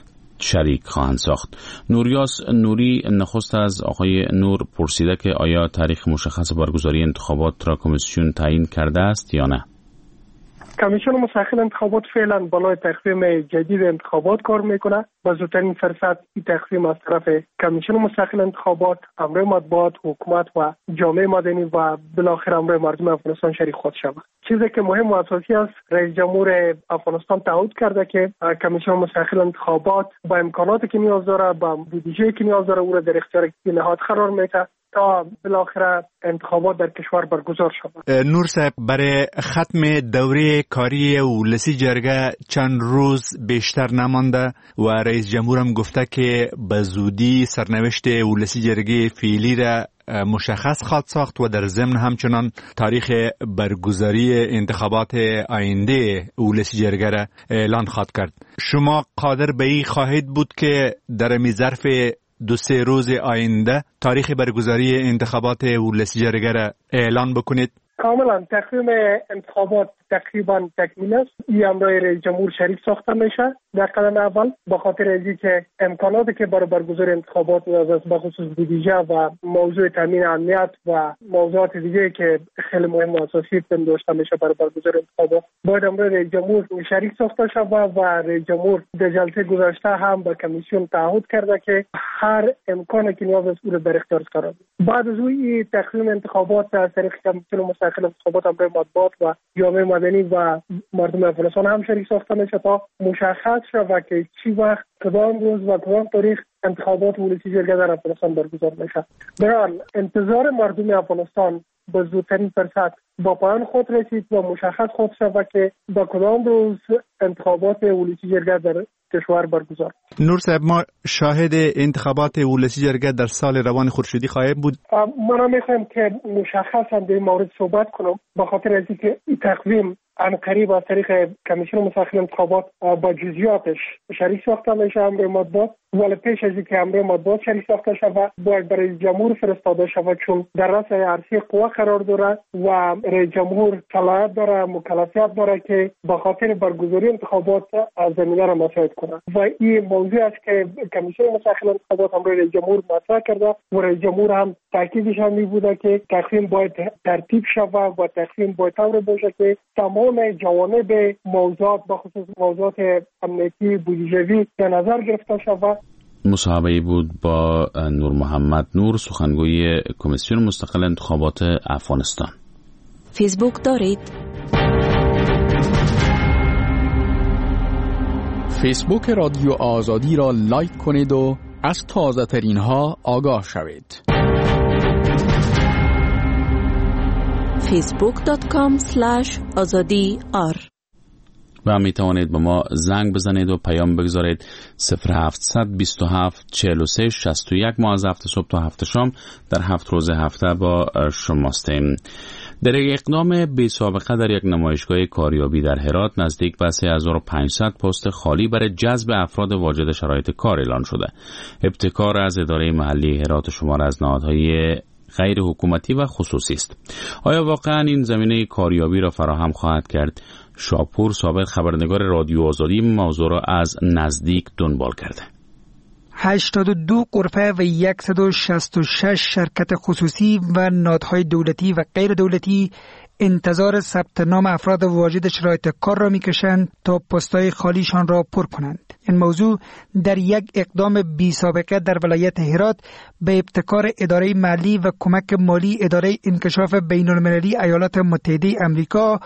Speaker 14: شریک خواهند ساخت. نوریاس نوری نخست از آقای نور پرسیده که آیا تاریخ مشخص برگزاری انتخابات را کمیسیون تعیین کرده است یا نه؟
Speaker 2: کمیسیون مستقل انتخابات فعلا بالای تقویم جدید انتخابات کار میکنه. با زودترین فرصت این تقویم از طرف کمیسیون مستقل انتخابات، امر مطبوعات، حکومت و جامعه مدنی و بالاخره امر مردم افغانستان شریک خود شود. چیزی که مهم و اساسی است، رئیس جمهور افغانستان تعهد کرده که کمیسیون مستقل انتخابات با امکاناتی که نیاز داره، با بودجه‌ای که نیاز داره، او را در اختیار نهاد قرار میده تا بالاخره انتخابات در کشور برگزار شود.
Speaker 7: نور صاحب، برای ختم دوره کاری ولسی جرگه چند روز بیشتر نمانده و رئیس جمهور هم گفته که به زودی سرنوشت ولسی جرگه فعلی را مشخص خواهد ساخت و در ضمن همچنان تاریخ برگزاری انتخابات آینده ولسی جرگه را اعلان خواهد کرد. شما قادر به این خواهید بود که در می ظرف دو سه روز آینده تاریخ برگزاری انتخابات ولسی جرگه را اعلان بکنید؟
Speaker 2: کاملا تقویم انتخابات تقریبا تکمیل است. این امرای رئیس جمهور شریک ساخته میشه در قدم اول، به خاطر اینکه که امکاناتی که برای برگزاری انتخابات نیاز است، به خصوص بودجه و موضوع تامین امنیت و موضوعات دیگه که خیلی مهم و اساسی داشته میشه برای برگزاری انتخابات، باید امرای رئیس جمهور شریک ساخته شود و رئیس جمهور در جلسه گذشته هم به کمیسیون تعهد کرده که هر امکانی که نیاز است او را در اختیار قرار بده. بعد از اون تقویم انتخابات از طریق کمیسیون مستقل انتخابات امر مطبوعات و جامعه مدنی و مردم افغانستان هم شریک ساخته میشه تا مشخص شود که چی وقت، کدام روز و کدام تاریخ انتخابات ولسی جرگه در افغانستان برگزار میشه. در حال انتظار مردم افغانستان به زودترین فرصت با پایان خود رسید و مشخص خود شود که با کدام روز انتخابات ولسی جرگه در کشور برگزار.
Speaker 7: نور صاحب، ما شاهد انتخابات ولسی جرگه در سال روان خورشیدی خواهیم بود.
Speaker 2: من میخوایم که مشخصا در این مورد صحبت کنم، به خاطر از اینکه این تقویم ان قریب از طریق کمیسیون مستقل انتخابات با جزئیاتش شریک ساخته میشه امر مطبوعات، ولی پیش از اینکه امر مطبوعات شریک ساخته شود باید برای جمهور فرستاده شود، چون در رأس عرصه قوا قرار داره و رئیس جمهور صلاحیت داره، مکلفیت داره که به خاطر برگزاری انتخابات از زمینه را مساعد کنه و این موضوع است که کمیسیون مستقل انتخابات امر رئیس جمهور مطرح کرده و رئیس جمهور هم تاکیدش هم می بوده که تقویم باید ترتیب شود و تقویم باید طور باشه که تمام جوانب موضوعات بخصوص موضوعات امنیتی بودجه‌ای در نظر گرفته شود.
Speaker 14: مصاحبه بود با نور محمد نور، سخنگوی کمیسیون مستقل انتخابات افغانستان.
Speaker 17: فیسبوک دارید؟
Speaker 18: فیسبوک رادیو آزادی را لایک کنید و از تازه ترین ها آگاه شوید.
Speaker 17: فیسبوک دات کام اسلش آزادی آر.
Speaker 14: و می توانید به ما زنگ بزنید و پیام بگذارید. صفر هفتصد بیست و هفت چهل و سه شصت و یک. ما از هفت صبح تا هفت شام در هفت روز هفته با شماستیم. در یک اقدام بی سابقه در یک نمایشگاه کاریابی در هرات نزدیک به سه هزار و پانصد پست خالی برای جذب افراد واجد شرایط کار اعلان شده. ابتکار از اداره محلی هرات شمار از نهادهای غیر حکومتی و خصوصی است. آیا واقعا این زمینه کاریابی را فراهم خواهد کرد؟ شاپور سابق خبرنگار رادیو آزادی موضوع را از نزدیک دنبال کرده.
Speaker 20: هشتاد و دو غرفه و صد و شصت و شش شرکت خصوصی و نهادهای دولتی و غیر دولتی انتظار ثبت نام افراد واجد شرایط کار را میکشند تا پست‌های خالیشان را پر کنند. این موضوع در یک اقدام بی سابقه در ولایت هرات به ابتکار اداره مالی و کمک مالی اداره انکشاف بین‌المللی ایالات متحده آمریکا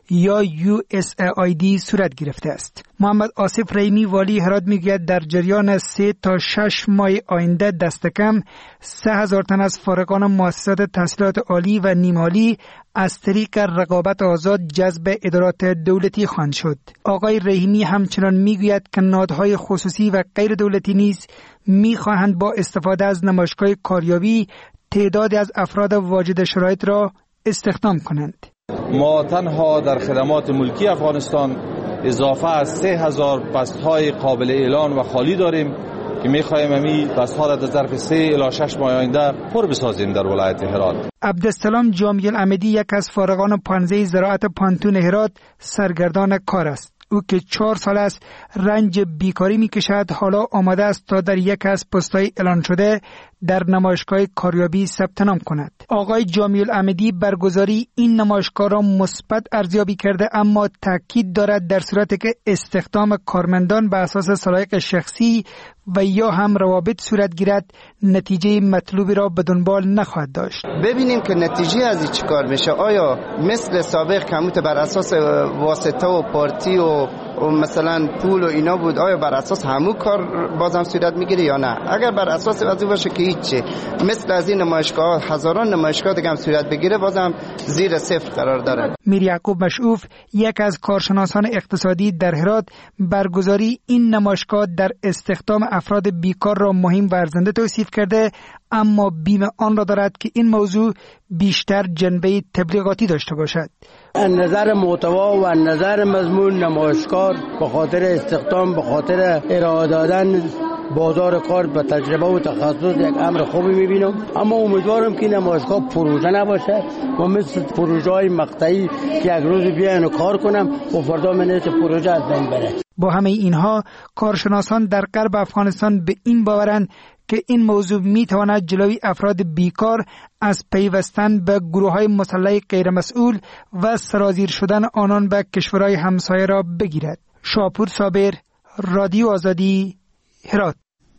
Speaker 20: یا یو اس ای آی دی صورت گرفته است. محمد آصف رحیمی والی هرات میگوید در جریان سه تا شش ماه آینده دست کم سه هزار تن از فارغان مؤسسات تحصیلات عالی و نیم عالی از طریق رقابت آزاد جذب ادارات دولتی خواهند شد. آقای رحیمی همچنان میگوید که نهادهای خصوصی و غیر دولتی نیز میخواهند با استفاده از نمایشگاه کاریابی تعدادی از افراد واجد شرایط را استخدام کنند.
Speaker 21: ما تنها در خدمات ملکی افغانستان اضافه از سه هزار پست‌های قابل اعلان و خالی داریم که می‌خواهیم امی پست‌ها را در ظرف سه الی شش ماه آینده پر بسازیم در ولایت هرات.
Speaker 20: عبدالسلام جامی العمدی یک از فارغان پانزه زراعت پانتون هرات سرگردان کار است. او که چهار سال است رنج بیکاری میکشد، حالا آماده است تا در یک از پست‌های اعلان شده در نمایشگاه کاریابی ثبت نام کند. آقای جامی العمدی برگزاری این نمایشگاه را مثبت ارزیابی کرده، اما تاکید دارد در صورتی که استخدام کارمندان به اساس سلایق شخصی و یا هم روابط صورت گیرد، نتیجه مطلوبی را به دنبال نخواهد داشت.
Speaker 16: ببینیم که نتیجه از این چیکار میشه. آیا مثل سابق کموت بر اساس واسطه و پارتی و و مثلا پول و اینا بود، آیا بر اساس همون کار بازم صورت میگیره یا نه؟ اگر بر اساس وضعی باشه که هیچی، مثل از این نمایشگاه هزاران نمایشگاه دیگه هم صورت بگیره، بازم زیر صفر قرار داره.
Speaker 20: میر یعقوب مشعوف یک از کارشناسان اقتصادی در هرات برگزاری این نمایشگاه در استخدام افراد بیکار را مهم و ارزنده توصیف کرده، اما بیم آن را دارد که این موضوع بیشتر جنبه تبلیغاتی داشته باشد.
Speaker 22: از نظر محتوا و از نظر مضمون نمایشگاه به خاطر استخدام، به خاطر ارائه دادن بازار کار به تجربه و تخصص یک امر خوبی میبینم، اما امیدوارم که نمایشگاه پروژه نباشه و مثل پروژه های مقطعی که یک روز بیاین و کار کنم و فردا منه پروژه از بین بره.
Speaker 20: با همه اینها کارشناسان در غرب افغانستان به این باورند که این موضوع میتواند جلوی افراد بیکار از پیوستن به گروه‌های مسلح غیرمسئول و سرازیر شدن آنان به کشورهای همسایه را بگیرد. شاپور صابر، رادیو آزادی، هرات.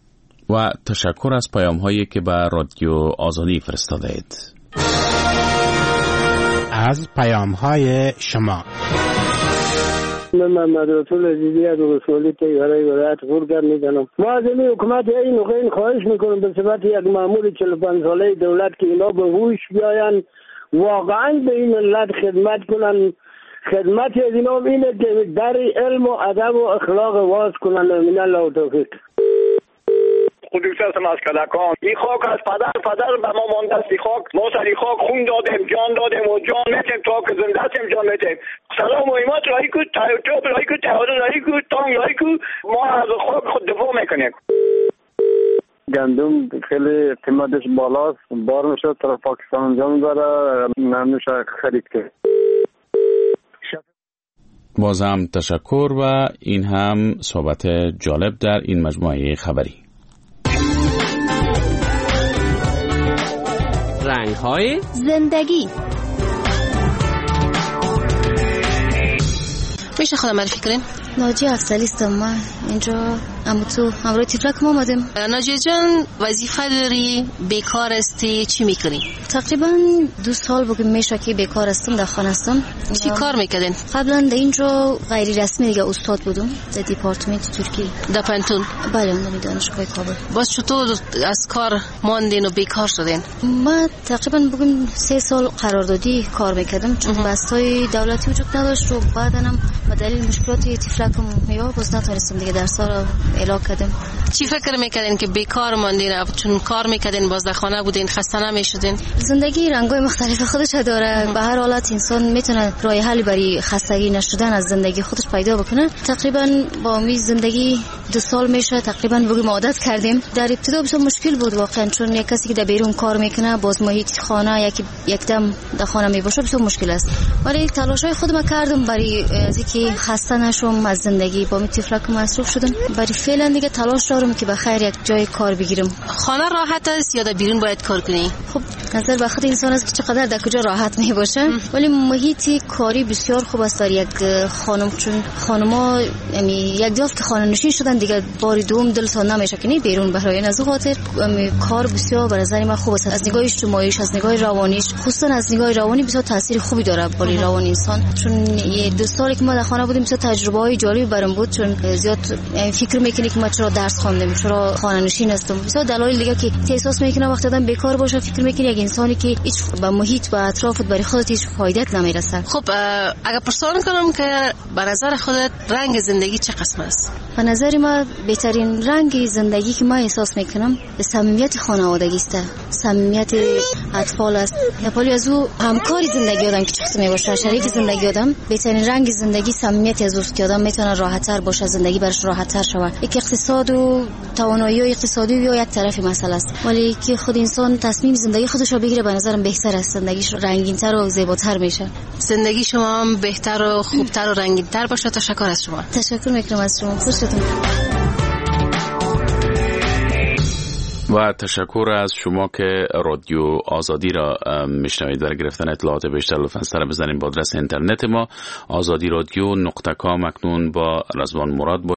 Speaker 14: و تشکر از پیام‌هایی که به رادیو آزادی فرستادید.
Speaker 23: از پیام‌های شما
Speaker 24: من محمد رسول عزیزی از رسولی تیاره ولایت غورگرد میزنم. ما از این حکومت این نقین خواهش میکنم به صفت یک مأمور چهل و پنج ساله دولت که اینا به هوش بیاین، واقعا به این ملت خدمت کنن. خدمت از اینا اینه که در علم و ادب و اخلاق واز کنن. من الله و توفیق.
Speaker 25: قدوس هستم از کلکان. این خاک از پدر پدر به ما مانده است. این خاک ما سر این خاک خون دادیم، جان دادیم و جان میتیم تا که زنده هستیم جان میتیم. سلام و ایمات رایی کو، توپ رایی کو، تهاده رایی کو، تانگ رایی کو، ما از خاک خود دفاع میکنیم.
Speaker 26: گندم خیلی قیمتش بالاست، بار میشه طرف پاکستان اونجا میبره، نمیشه خرید کرد.
Speaker 14: بازم تشکر و این هم صحبت جالب در این مجموعه خبری.
Speaker 17: رنگ‌های زندگی.
Speaker 27: میشه خودم معرفی کنین؟
Speaker 19: ناجیه افضلی هستم. من اینجا اما تو همراه تفلک ما آمدیم.
Speaker 27: ناجیه جان وظیفه داری، بیکار هستی، چی میکنی؟
Speaker 19: تقریبا دو سال بگیم میشه که بیکار هستم، در خانه هستم.
Speaker 27: چی کار میکردین؟
Speaker 19: قبلا در اینجا غیر رسمی دیگه استاد بودم در دیپارتمنت ترکی
Speaker 27: در پنتون.
Speaker 19: بله اونم دانشگاه کابل.
Speaker 27: باز چطور از کار ماندین و بیکار شدین؟
Speaker 19: ما تقریبا بگیم سه سال قراردادی کار میکردم چون بستای دولتی وجود نداشت و بعدنم به دلیل مشکلات تفلکم یا باز نتونستم دیگه درس را اعلام کردم.
Speaker 27: چی فکر میکردین که بیکار ماندین؟ چون کار میکردین باز در خانه بودین خسته نمیشدین؟
Speaker 19: زندگی رنگ‌های مختلف خودش داره. به هر حالت انسان میتونه راه حلی برای خستگی نشدن از زندگی خودش پیدا بکنه. تقریبا با می زندگی دو سال میشه تقریبا بگیم عادت کردیم. در ابتدا بسیار مشکل بود واقعا، چون یک کسی که در بیرون کار میکنه باز محیط خانه یک یکدم در خانه میباشه بسیار مشکل است. ولی تلاشای خودم کردم برای اینکه خسته نشم از زندگی. با می تفلک مصروف شدم. برای فعلا دیگه تلاش دارم که بخیر یک جای کار بگیرم.
Speaker 27: خانه راحت است یا در بیرون باید کار کنی؟
Speaker 19: خب نظر به خود انسان است که چقدر در کجا راحت می باشه، ولی محیط کاری بسیار خوب است برای یک خانم، چون خانم‌ها یعنی یک جفت که خانه نشین شدن دیگه بار دوم دلتون نمیشه که نی بیرون برای از خاطر کار بسیار به نظر من خوب است. از نگاه اجتماعیش، از نگاه روانیش، خصوصا از نگاه روانی بسیار تاثیر خوبی داره بر روان انسان. چون یه دو سالی که ما در خانه بودیم بسیار تجربه های جالبی برام بود، چون زیاد فکر میکنی که ما چرا درس خواندیم، چرا خانه نشین هستم. بسیار دلایل دیگه که احساس میکنه وقتی آدم بیکار باشه فکر میکنی یک انسانی که هیچ به محیط و اطرافت برای خودت هیچ فایده‌ای نمیرسه.
Speaker 27: خب اگر پرسان کنم که به نظر خودت رنگ زندگی چه قسم است؟
Speaker 19: به نظر من بهترین رنگ زندگی که من احساس میکنم صمیمیت خانوادگی است، صمیمیت اطفال است. یا از او همکاری زندگی آدم که چقدر میباشه، شریک زندگی آدم. بهترین رنگ زندگی صمیمیت از اوست که آدم میتونه راحت‌تر باشه، زندگی برش راحت‌تر شود. یک اقتصاد و توانایی اقتصادی یا یک طرف مسئله است، ولی که خود انسان تصمیم زندگی خودش رو بگیره به نظرم بهتر است، زندگیش رنگین‌تر و زیباتر میشه.
Speaker 27: زندگی شما هم بهتر و خوبتر و رنگین‌تر باشه. تشکر از شما.
Speaker 19: تشکر میکنم از شما. خوشتون.
Speaker 14: و تشکر از شما که رادیو آزادی را میشنوید. برای گرفتن اطلاعات بیشتر لطفاً سر بزنید با آدرس اینترنت ما آزادی رادیو نقطه کام. اکنون با رضوان مراد